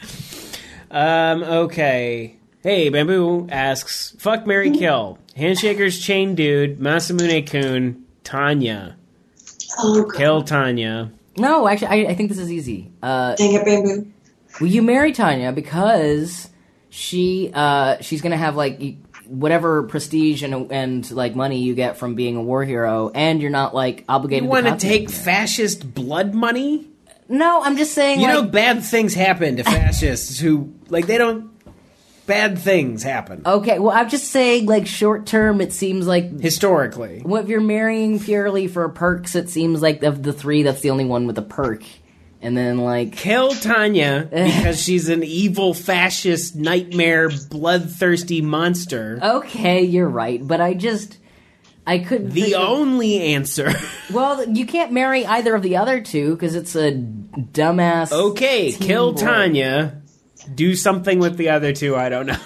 Okay. Hey, Bamboo asks, fuck, marry, kill. Handshaker's Chain Dude, Masamune-kun, Tanya. Oh, God. Kill Tanya. No, actually, I think this is easy. Dang it, Bamboo. Will you marry Tanya because she's gonna have like whatever prestige and like money you get from being a war hero, and you're not like obligated. You want to take fascist blood money? No, I'm just saying. You know, bad things happen to fascists who they don't. Bad things happen. Okay, well, I'm just saying, like, short term, it seems like... Historically. Well, if you're marrying purely for perks, it seems like of the three, that's the only one with a perk. And then, like... Kill Tanya because she's an evil, fascist, nightmare, bloodthirsty monster. Okay, you're right, but I couldn't... The only answer. Well, you can't marry either of the other two, because it's a dumbass... Okay, kill Tanya... Do something with the other two, I don't know.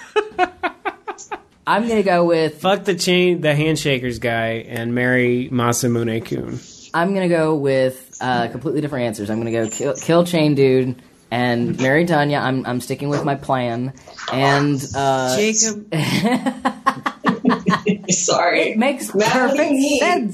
I'm going to go with... Fuck the Handshakers guy and marry Masamune-kun. I'm going to go with completely different answers. I'm going to go kill Chain Dude and marry Tanya. I'm sticking with my plan. And... Jacob... Sorry. It makes perfect sense.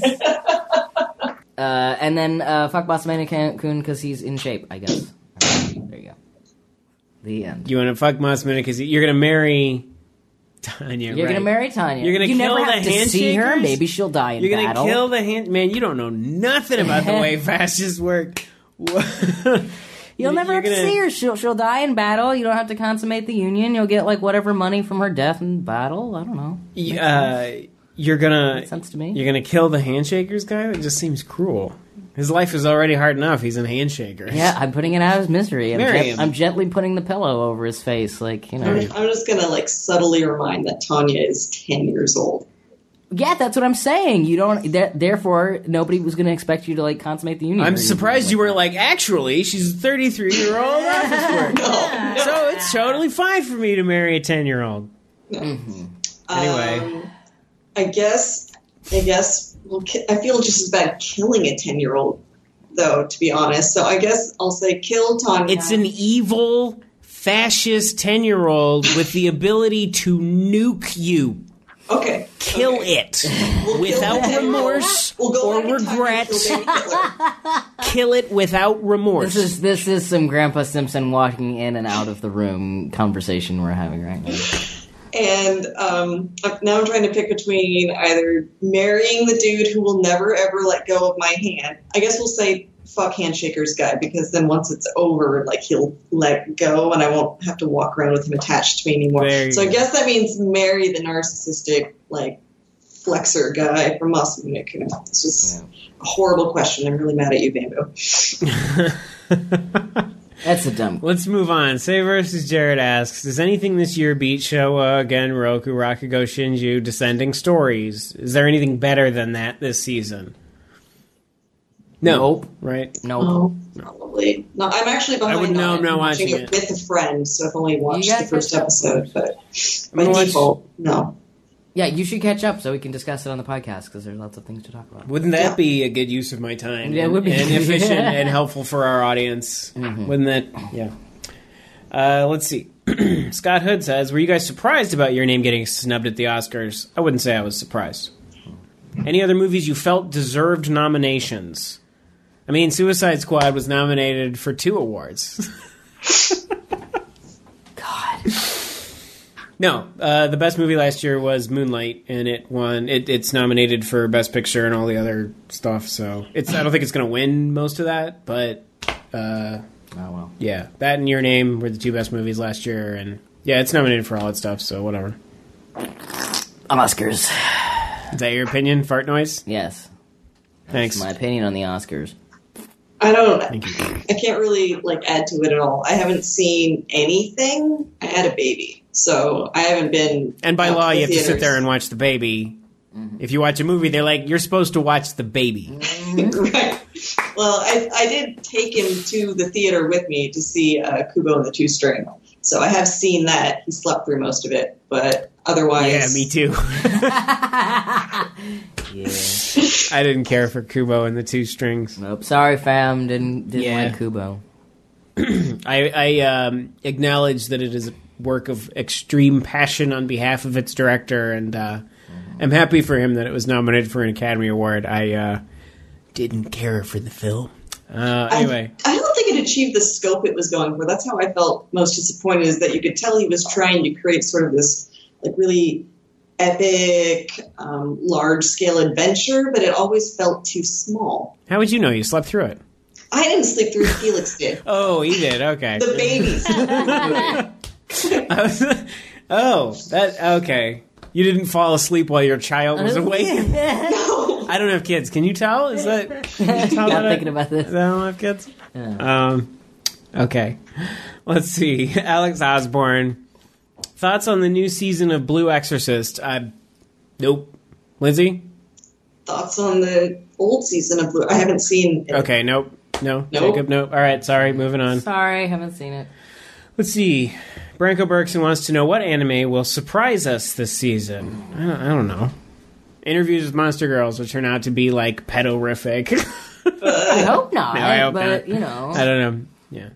And then fuck Masamune-kun because he's in shape, I guess. There you go. The end. You want to fuck Masamune because you're going to marry Tanya. You're gonna marry Tanya. You're gonna kill never the have to see her. handshakers? Maybe she'll die in You're battle. gonna kill the hand. Man, you don't know nothing about the way fascists work. You'll never have to see her. She'll die in battle. You don't have to consummate the union. You'll get like whatever money from her death in battle. I don't know. You're gonna Makes sense to me. You're gonna kill the handshakers guy? That just seems cruel. His life is already hard enough. He's in handshakers. Yeah, I'm putting it out of his misery. Marry him. I'm gently putting the pillow over his face, like, you know. I'm just gonna like subtly remind that Tanya is 10 years old. Yeah, that's what I'm saying. You don't. Therefore, nobody was going to expect you to like consummate the union. I'm surprised you were like, actually, she's a 33-year-old office worker. No. So it's totally fine for me to marry a 10-year-old. Mm-hmm. Anyway. I guess. Well, I feel just as bad killing a 10-year-old, though, to be honest. So I guess I'll say kill Tanya. It's an evil, fascist 10-year-old with the ability to nuke you. Okay. Kill it without remorse or regret. Kill it without remorse. This is some Grandpa Simpson walking in and out of the room conversation we're having right now. And now I'm trying to pick between either marrying the dude who will never ever let go of my hand. I guess we'll say fuck handshakers guy, because then once it's over, like he'll let go and I won't have to walk around with him attached to me anymore. So I guess that means marry the narcissistic, like, flexor guy from Muscle Nick. It's just a horrible question. I'm really mad at you, Bamboo. That's a dumb. Let's move on. Say versus Jared asks, does anything this year beat Showa, Genroku, Rakugo, Shinju, Descending Stories? Is there anything better than that this season? No. Nope. Right? Nope. Oh, probably. No, I'm actually behind I'm not watching it with a friend, so I've only watched the first episode, but by default, no. Yeah, you should catch up so we can discuss it on the podcast, because there's lots of things to talk about. Wouldn't that be a good use of my time? Yeah, it would be. And efficient and helpful for our audience. Mm-hmm. Wouldn't that? Yeah. Let's see. Scott Hood says, were you guys surprised about Your Name getting snubbed at the Oscars? I wouldn't say I was surprised. Any other movies you felt deserved nominations? I mean, Suicide Squad was nominated for 2 awards. God. No, the best movie last year was Moonlight, and it won. It's nominated for Best Picture and all the other stuff. So I don't think it's going to win most of that, but oh well. Yeah, that and Your Name were the 2 best movies last year, and yeah, it's nominated for all that stuff. So whatever. Oscars. Is that your opinion? Fart noise? Yes. Thanks. That's my opinion on the Oscars. I don't. Thank you. I can't really add to it at all. I haven't seen anything. I had a baby, so I haven't been. And by law, you have to sit theaters. there and watch the baby. Mm-hmm. If you watch a movie, they're like, you're supposed to watch the baby. Right. Well, I did take him to the theater with me to see Kubo and the Two String, so I have seen that. He slept through most of it, but otherwise, Yeah, me too. Yeah. I didn't care for Kubo and the Two Strings. Nope. Sorry, fam. Didn't like Kubo. I acknowledge that it is a work of extreme passion on behalf of its director, and I'm happy for him that it was nominated for an Academy Award. I didn't care for the film. Anyway. I don't think it achieved the scope it was going for. That's how I felt most disappointed, is that you could tell he was trying to create sort of this really epic, large-scale adventure, but it always felt too small. How would you know? You slept through it. I didn't sleep through it. Felix did. Oh, he did. Okay. The babies. Okay. You didn't fall asleep while your child was awake? No. I don't have kids. Can you tell? Is that... Not thinking about this. I don't have kids? Yeah. Okay. Let's see. Alex Osborne. Thoughts on the new season of Blue Exorcist? Nope. Lindsay? Thoughts on the old season of Blue? I haven't seen it. Okay, nope. No. Nope. Jacob, nope. All right, sorry. Moving on. Sorry, haven't seen it. Let's see. Branko Bergson wants to know what anime will surprise us this season. I don't know. Interviews with Monster Girls will turn out to be pedorific. I hope not. No, I hope but, not. I don't know. Yeah.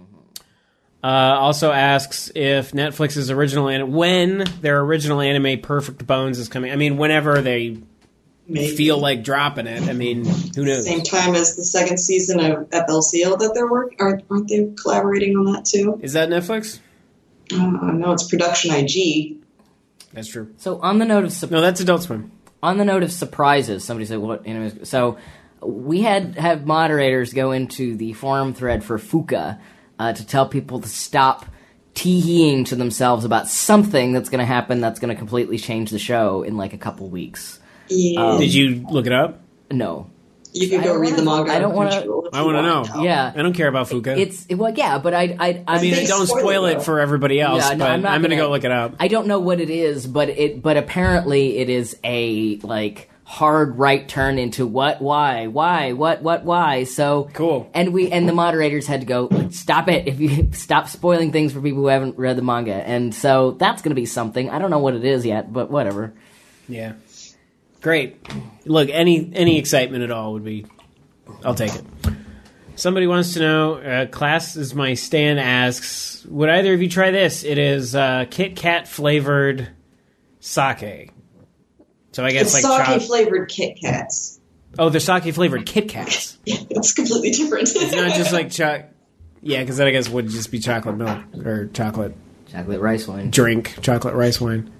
Also asks if Netflix's when their original anime Perfect Bones is coming. I mean, whenever they feel like dropping it. I mean, who knows? Same time as the second season of FLCL that they're working. Aren't they collaborating on that too? Is that Netflix? No, it's Production IG. That's true. So on the note of... No, that's Adult Swim. On the note of surprises, somebody said, what animes... So we have moderators go into the forum thread for Fuka to tell people to stop teeing to themselves about something that's going to happen that's going to completely change the show in like a couple weeks. Yeah. Did you look it up? No. You can go read the manga. I don't want to. I want to know. Yeah, I don't care about Fuka. But I mean, don't spoil it for everybody else. Yeah, no, but I'm gonna go look it up. I don't know what it is, but apparently it is a like hard right turn into what, why. So cool. And the moderators had to go stop it if you stop spoiling things for people who haven't read the manga, and so that's gonna be something. I don't know what it is yet, but whatever. Yeah. Great. Look, any excitement at all would be... I'll take it. Somebody wants to know, Class is my Stan asks, would either of you try this? It is Kit Kat flavored sake. So I guess it's like... sake flavored Kit Kats. Oh, they're sake flavored Kit Kats. Yeah, it's completely different. It's not just like... Yeah, because that I guess would just be chocolate milk or chocolate rice wine. Drink, chocolate rice wine.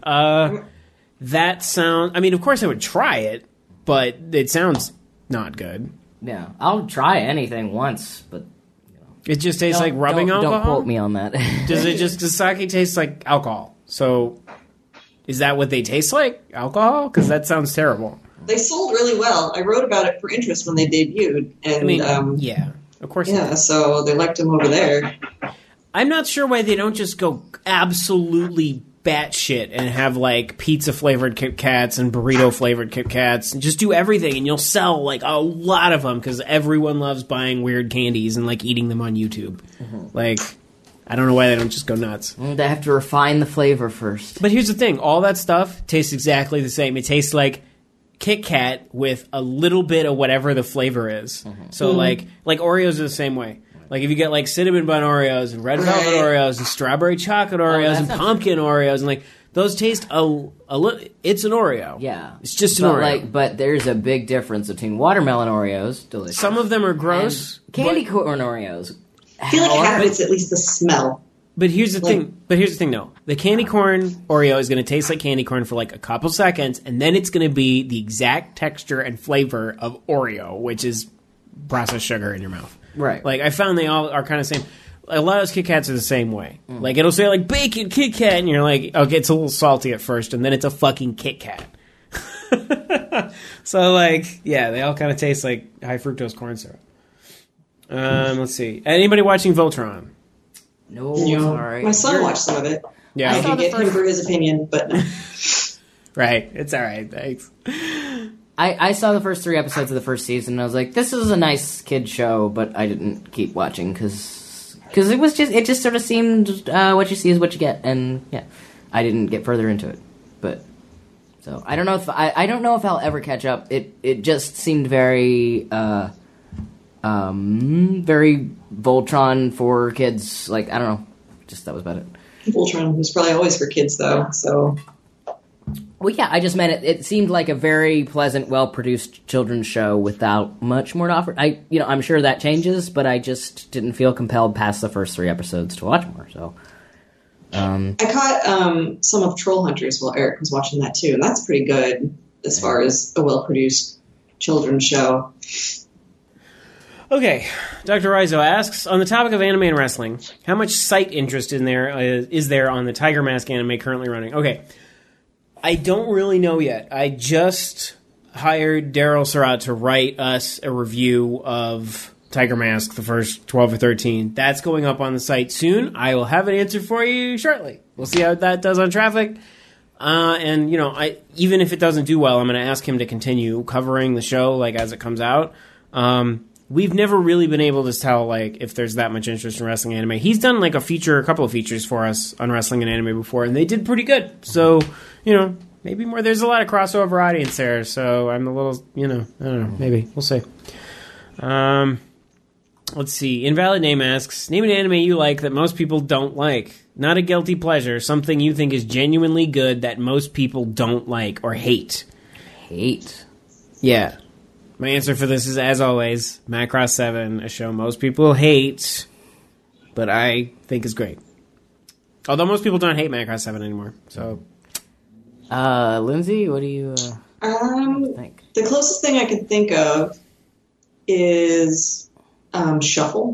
That sounds... I mean, of course I would try it, but it sounds not good. Yeah, I'll try anything once, but... It just tastes like rubbing alcohol? Don't quote me on that. Does sake taste like alcohol? So, is that what they taste like? Alcohol? Because that sounds terrible. They sold really well. I wrote about it for Interest when they debuted. And, I mean, yeah, of course. Yeah, so they liked them over there. I'm not sure why they don't just go absolutely batshit and have like pizza flavored Kit Kats and burrito flavored Kit Kats and just do everything, and you'll sell like a lot of them because everyone loves buying weird candies and like eating them on YouTube. Mm-hmm. Like, I don't know why they don't just go nuts. They have to refine the flavor first. But here's the thing: all that stuff tastes exactly the same. It tastes like Kit Kat with a little bit of whatever the flavor is. Mm-hmm. So like Oreos are the same way. Like, if you get, like, cinnamon bun Oreos and red velvet Oreos and strawberry chocolate Oreos and pumpkin Oreos, and, like, those taste a little... It's an Oreo. Yeah. It's just an Oreo. But there's a big difference between watermelon Oreos, delicious. Some of them are gross. Candy corn Oreos. I feel like half it's at least the smell. But here's the thing, though. The candy corn Oreo is going to taste like candy corn for, like, a couple seconds, and then it's going to be the exact texture and flavor of Oreo, which is processed sugar in your mouth. Right. Like, I found they all are kind of the same. A lot of those Kit Kats are the same way. Mm. Like, it'll say, like, bacon Kit Kat, and you're like, okay, it's a little salty at first, and then it's a fucking Kit Kat. So, like, yeah, they all kind of taste like high fructose corn syrup. Let's see. Anybody watching Voltron? No, sorry. My son watched some of it. Yeah. I can get him for his opinion, but no. Right. It's all right. Thanks. I saw the first 3 episodes of the first season, and I was like, this is a nice kid show, but I didn't keep watching, because it just sort of seemed, what you see is what you get, and, yeah, I didn't get further into it, but, so, I don't know if I'll ever catch up. It just seemed very, very Voltron for kids, like, I don't know, just, that was about it. Voltron was probably always for kids, though, so... Well, yeah, I just meant it seemed like a very pleasant, well-produced children's show without much more to offer. I'm sure that changes, but I just didn't feel compelled past the first 3 episodes to watch more, so... I caught some of Troll Hunters while Eric was watching that, too, and that's pretty good as far as a well-produced children's show. Okay, Dr. Rizzo asks, on the topic of anime and wrestling, how much site interest is there on the Tiger Mask anime currently running? Okay. I don't really know yet. I just hired Daryl Surratt to write us a review of Tiger Mask, the first 12 or 13. That's going up on the site soon. I will have an answer for you shortly. We'll see how that does on traffic. And, even if it doesn't do well, I'm going to ask him to continue covering the show, like, as it comes out. We've never really been able to tell, like, if there's that much interest in wrestling anime. He's done, like, a couple of features for us on wrestling and anime before, and they did pretty good. So, maybe more. There's a lot of crossover audience there, so I'm a little, I don't know. Maybe. We'll see. Let's see. Invalid Name asks, name an anime you like that most people don't like. Not a guilty pleasure. Something you think is genuinely good that most people don't like or hate. Hate? Yeah. My answer for this is, as always, Macross 7, a show most people hate, but I think is great. Although most people don't hate Macross 7 anymore, so... Lindsay, what do you think? The closest thing I can think of is Shuffle.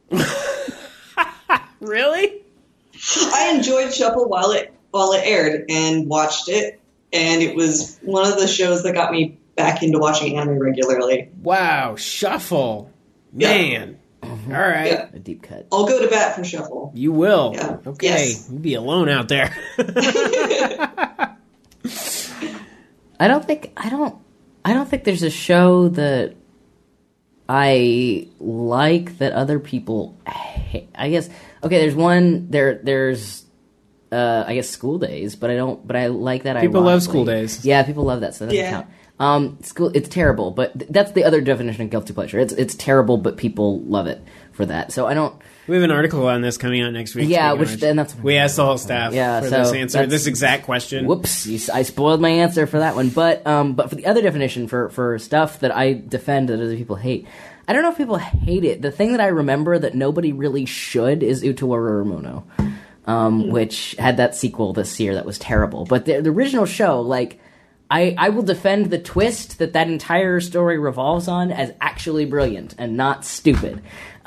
Really? I enjoyed Shuffle while it aired and watched it, and it was one of the shows that got me back into watching anime regularly. Wow, Shuffle. Man. All right. Yeah. A deep cut. I'll go to bat for Shuffle. You will. Yeah. Okay. Yes. You'd be alone out there. I don't think there's a show that I like that other people hate. I guess there's one there's I guess School Days, but I like that. People love School Days. Yeah, people love that, so that doesn't count. It's terrible, but that's the other definition of guilty pleasure. It's terrible, but people love it for that. So I don't. We have an article on this coming out next week. Yeah, that's we asked the whole staff for this answer, this exact question. Whoops, I spoiled my answer for that one. But for the other definition for stuff that I defend that other people hate, I don't know if people hate it. The thing that I remember that nobody really should is Utawaru Umono, which had that sequel this year that was terrible. But the original show, like. I will defend the twist that entire story revolves on as actually brilliant and not stupid.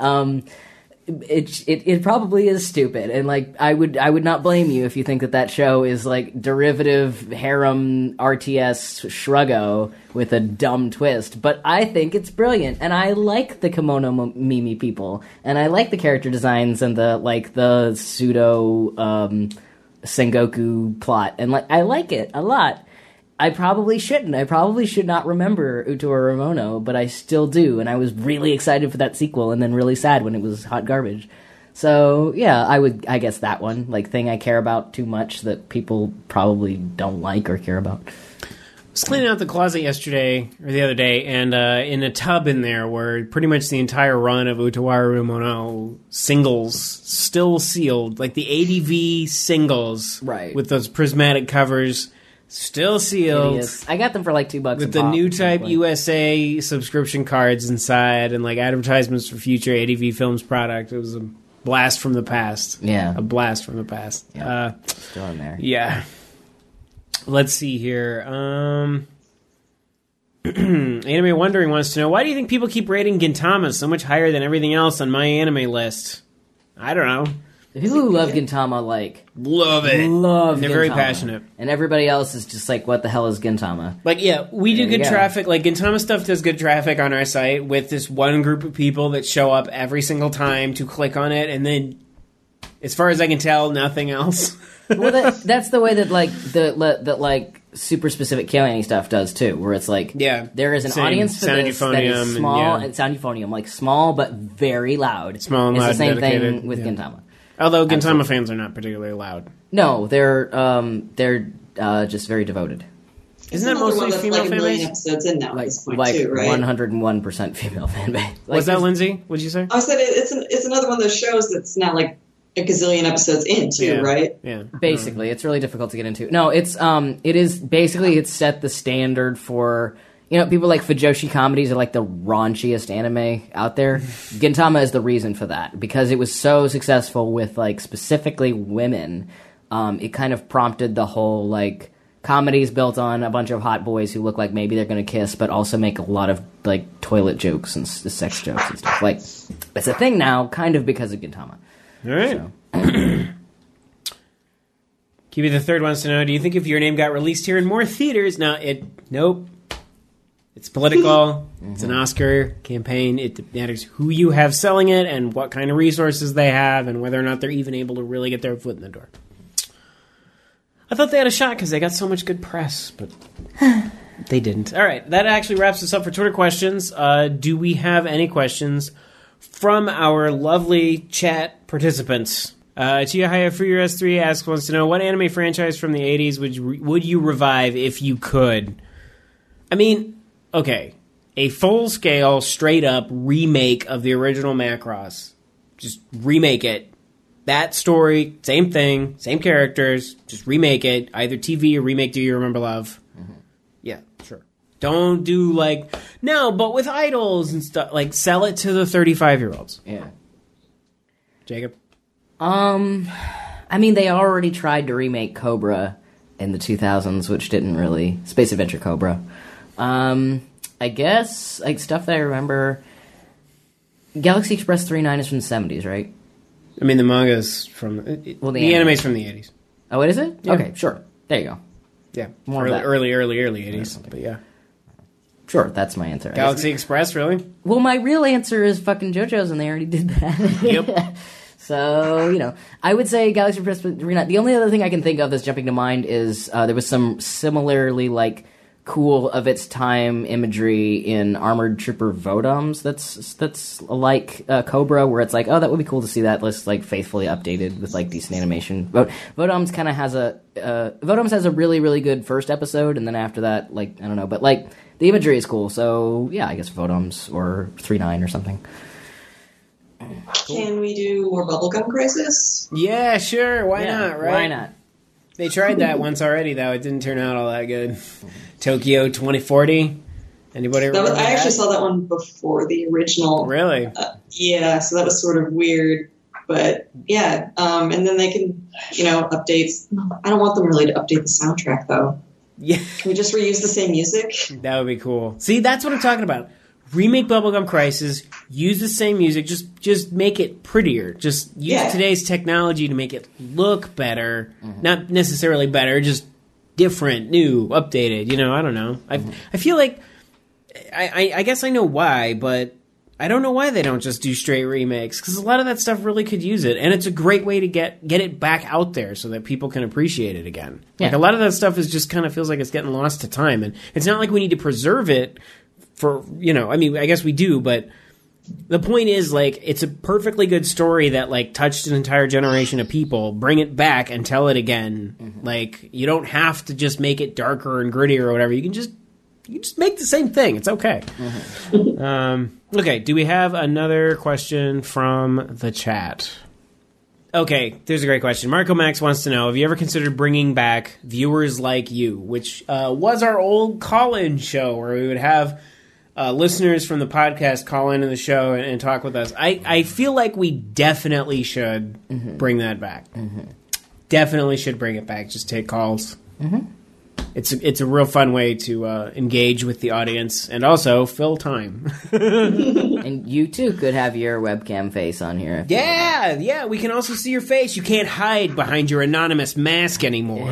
It probably is stupid, and like I would not blame you if you think that show is like derivative harem RTS shruggo with a dumb twist. But I think it's brilliant, and I like the Kimono Mimi people, and I like the character designs and the pseudo Sengoku plot, and I like it a lot. I probably shouldn't. I probably should not remember Utawaru Umono, but I still do, and I was really excited for that sequel, and then really sad when it was hot garbage. So, yeah, I guess that one, thing I care about too much that people probably don't like or care about. I was cleaning out the closet yesterday, or the other day, and in a tub in there were pretty much the entire run of Utawaru Umono singles still sealed, like the ADV singles, right, with those prismatic covers. Still sealed. Idiots. I got them for $2 with the New Type USA subscription cards inside and advertisements for future ADV Films product. It was a blast from the past. Yeah, a blast from the past. Yeah. Still in there. Yeah. Let's see here. Anime Wondering wants to know, why do you think people keep rating Gintama so much higher than everything else on my anime list? I don't know. The people who love Gintama, love it. Love They're Gintama. very passionate. And everybody else is just what the hell is Gintama? We do good traffic. Gintama stuff does good traffic on our site with this one group of people that show up every single time to click on it, and then, as far as I can tell, nothing else. Well, that's the way that super specific Kyoani stuff does too, where it's there is an audience for this that is small and Sound Euphonium, small but very loud. Small and it's loud. It's the same dedicated. thing with Gintama. Although Gintama fans are not particularly loud. No, they're just very devoted. Isn't that mostly female fan base? Episodes in now at this point too, right? 101% female fan base. Was that Lindsay? What'd you say? I said it's another one of those shows that's now a gazillion episodes in too, right? Yeah. Basically, it's really difficult to get into. No, it's it's set the standard for. People like Fujoshi comedies are the raunchiest anime out there. Gintama is the reason for that, because it was so successful with specifically women. It kind of prompted the whole comedies built on a bunch of hot boys who look like maybe they're going to kiss, but also make a lot of toilet jokes and sex jokes and stuff. It's a thing now, kind of because of Gintama. All right. So. Kibi the Third wants to know, do you think if your name got released here in more theaters... Nope. It's political. It's an Oscar campaign. It matters who you have selling it and what kind of resources they have and whether or not they're even able to really get their foot in the door. I thought they had a shot because they got so much good press, but they didn't. All right, that actually wraps us up for Twitter questions. Do we have any questions from our lovely chat participants? Chihaya Fury S3 wants to know, what anime franchise from the 80s would you revive if you could? I mean... Okay, a full-scale, straight-up remake of the original Macross. Just remake it. That story, same thing, same characters, just remake it. Either TV or remake Do You Remember Love. Mm-hmm. Yeah, sure. Don't do, no, but with idols and stuff. Sell it to the 35-year-olds. Yeah. Jacob? They already tried to remake Cobra, in the 2000s, which didn't really... Space Adventure Cobra. I guess, like, stuff that I remember... Galaxy Express 39 is from the 70s, right? I mean, the manga's from... the anime's from the 80s. Oh, it is it? Yeah. Okay, sure. There you go. Yeah. Early 80s. But yeah. Sure, that's my answer. Galaxy Express, really? Well, my real answer is fucking JoJo's, and they already did that. Yep. So, you know, I would say Galaxy Express 39. The only other thing I can think of that's jumping to mind is there was some similarly, like, cool of its time imagery in Armored Trooper Votoms that's like Cobra, where it's like, oh, that would be cool to see that list like faithfully updated with like decent animation. Votoms kind of has Votoms has a really, really good first episode, and then after that, like, I don't know, but like the imagery is cool. So yeah, I guess Votoms or 39 or something. Can we do more Bubblegum Crisis? Yeah, sure. Why not, right? Why not? They tried that once already, though. It didn't turn out all that good. Tokyo 2040. Anybody remember that? I actually saw that one before the original. Really? Yeah, so that was sort of weird. But, yeah. And then they can, updates. I don't want them really to update the soundtrack, though. Yeah. Can we just reuse the same music? That would be cool. See, that's what I'm talking about. Remake Bubblegum Crisis, use the same music, just make it prettier. Just use today's technology to make it look better. Mm-hmm. Not necessarily better, just different, new, updated. I don't know. I feel like, I guess I know why, but I don't know why they don't just do straight remakes, because a lot of that stuff really could use it, and it's a great way to get it back out there so that people can appreciate it again. Yeah. Like, a lot of that stuff is just kind of feels like it's getting lost to time, and it's not like we need to preserve it for, I guess we do, but the point is, like, it's a perfectly good story that, like, touched an entire generation of people. Bring it back and tell it again. Mm-hmm. Like, you don't have to just make it darker and grittier or whatever. You can just make the same thing. It's okay. Mm-hmm. Okay, do we have another question from the chat? Okay, there's a great question. Marco Max wants to know, have you ever considered bringing back Viewers Like You, which was our old call-in show where we would have listeners from the podcast call into the show and talk with us. I feel like we definitely should bring that back. Mm-hmm. Definitely should bring it back. Just take calls. Mm-hmm. It's a real fun way to engage with the audience and also fill time. And you too could have your webcam face on here. Yeah. We can also see your face. You can't hide behind your anonymous mask anymore.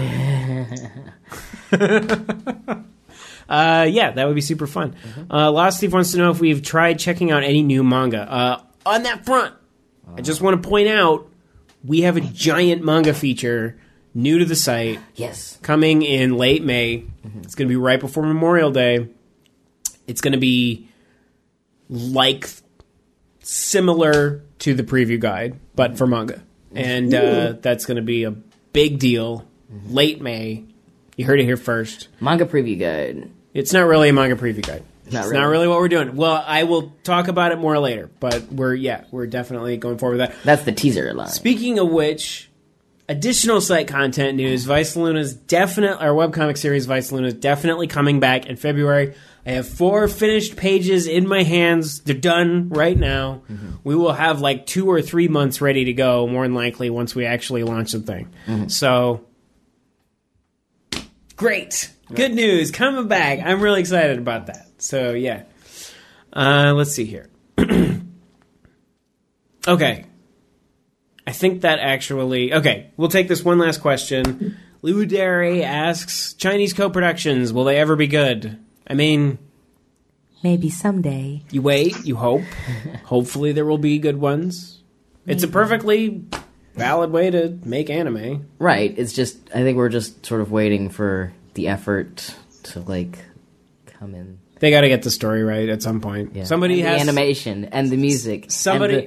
Yeah, that would be super fun. Mm-hmm. Lost Thief wants to know if we've tried checking out any new manga. On that front, I just want to point out we have a giant manga feature new to the site. Yes. Coming in late May. Mm-hmm. It's going to be right before Memorial Day. It's going to be like similar to the preview guide, but for manga. And that's going to be a big deal. Late May. You heard it here first. Manga preview guide. It's not really a manga preview guide. It's not really what we're doing. Well, I will talk about it more later, but we're definitely going forward with that. That's the teaser line. Speaking of which, additional site content news, Vice Luna's our webcomic series Vice Luna is definitely coming back in February. I have 4 finished pages in my hands. They're done right now. Mm-hmm. We will have like 2 or 3 months ready to go, more than likely, once we actually launch the thing. Mm-hmm. So, great. Good news. Coming back. I'm really excited about that. So, yeah. Let's see here. Okay. I think that actually... Okay, we'll take this one last question. Lou Derry asks, Chinese co-productions, will they ever be good? I mean... Maybe someday. You wait, you hope. Hopefully there will be good ones. Maybe. It's a perfectly valid way to make anime. Right, it's just... I think we're just sort of waiting for the effort to, like, come in. They got to get the story right at some point. Yeah. Somebody has the animation and the music. Somebody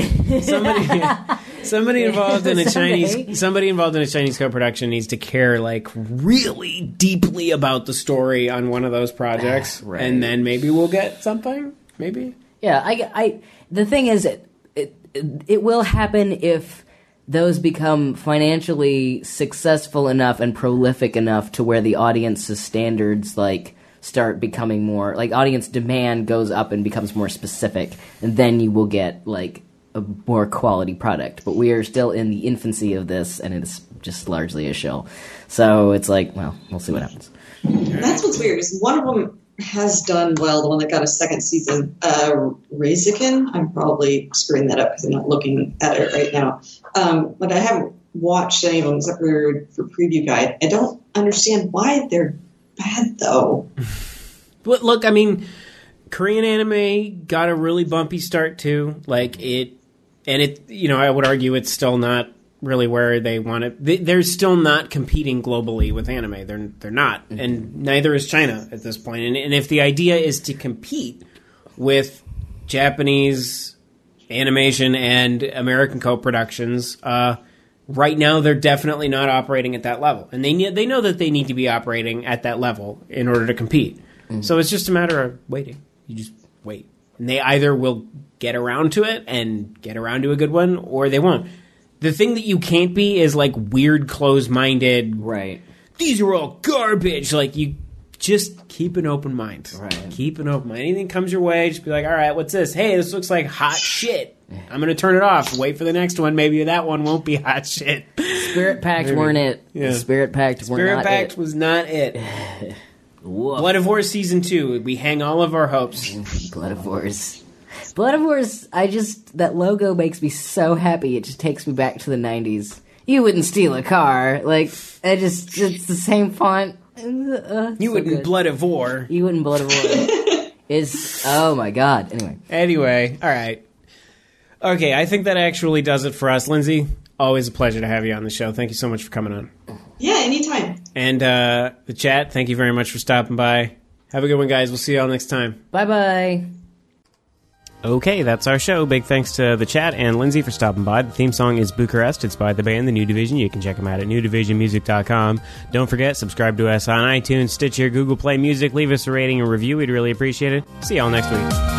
involved in a Chinese co-production needs to care like really deeply about the story on one of those projects, right. And then maybe we'll get something. Maybe. Yeah, I the thing is, it will happen if those become financially successful enough and prolific enough to where the audience's standards like start becoming more like audience demand goes up and becomes more specific, and then you will get like a more quality product. But we are still in the infancy of this, and it's just largely a shill. So it's like, well, we'll see what happens. That's what's weird, is one of them has done well, the one that got a second season, Razikin. I'm probably screwing that up because I'm not looking at it right now. But I haven't watched any of them except for Preview Guide. I don't understand why they're bad, though. But look, I mean, Korean anime got a really bumpy start, too. Like, I would argue it's still not really where they want it. They're still not competing globally with anime. They're not, and neither is China at this point. And if the idea is to compete with Japanese animation and American co-productions, right now they're definitely not operating at that level, and they know that they need to be operating at that level in order to compete. So it's just a matter of waiting. You just wait, and they either will get around to it and get around to a good one, or they won't. The thing that you can't be is, like, weird, closed-minded. Right. These are all garbage. Like, you just keep an open mind. Right. Keep an open mind. Anything comes your way, just be like, all right, what's this? Hey, this looks like hot shit. I'm going to turn it off. Wait for the next one. Maybe that one won't be hot shit. Spirit Pact weren't it. Yeah. Spirit Pact were not it. Spirit Pact was not it. Blood of Wars Season 2. We hang all of our hopes. Blood of Wars. Blood of Wars, that logo makes me so happy. It just takes me back to the 90s. You wouldn't steal a car. Like, it's the same font. You wouldn't Blood of War. You wouldn't Blood of War. Oh my god. Anyway, all right. Okay, I think that actually does it for us. Lindsay, always a pleasure to have you on the show. Thank you so much for coming on. Yeah, anytime. And the chat, thank you very much for stopping by. Have a good one, guys. We'll see you all next time. Bye-bye. Okay, that's our show. Big thanks to the chat and Lindsay for stopping by. The theme song is Bucharest. It's by the band The New Division. You can check them out at newdivisionmusic.com. Don't forget, subscribe to us on iTunes, Stitcher, Google Play Music. Leave us a rating and review. We'd really appreciate it. See y'all next week.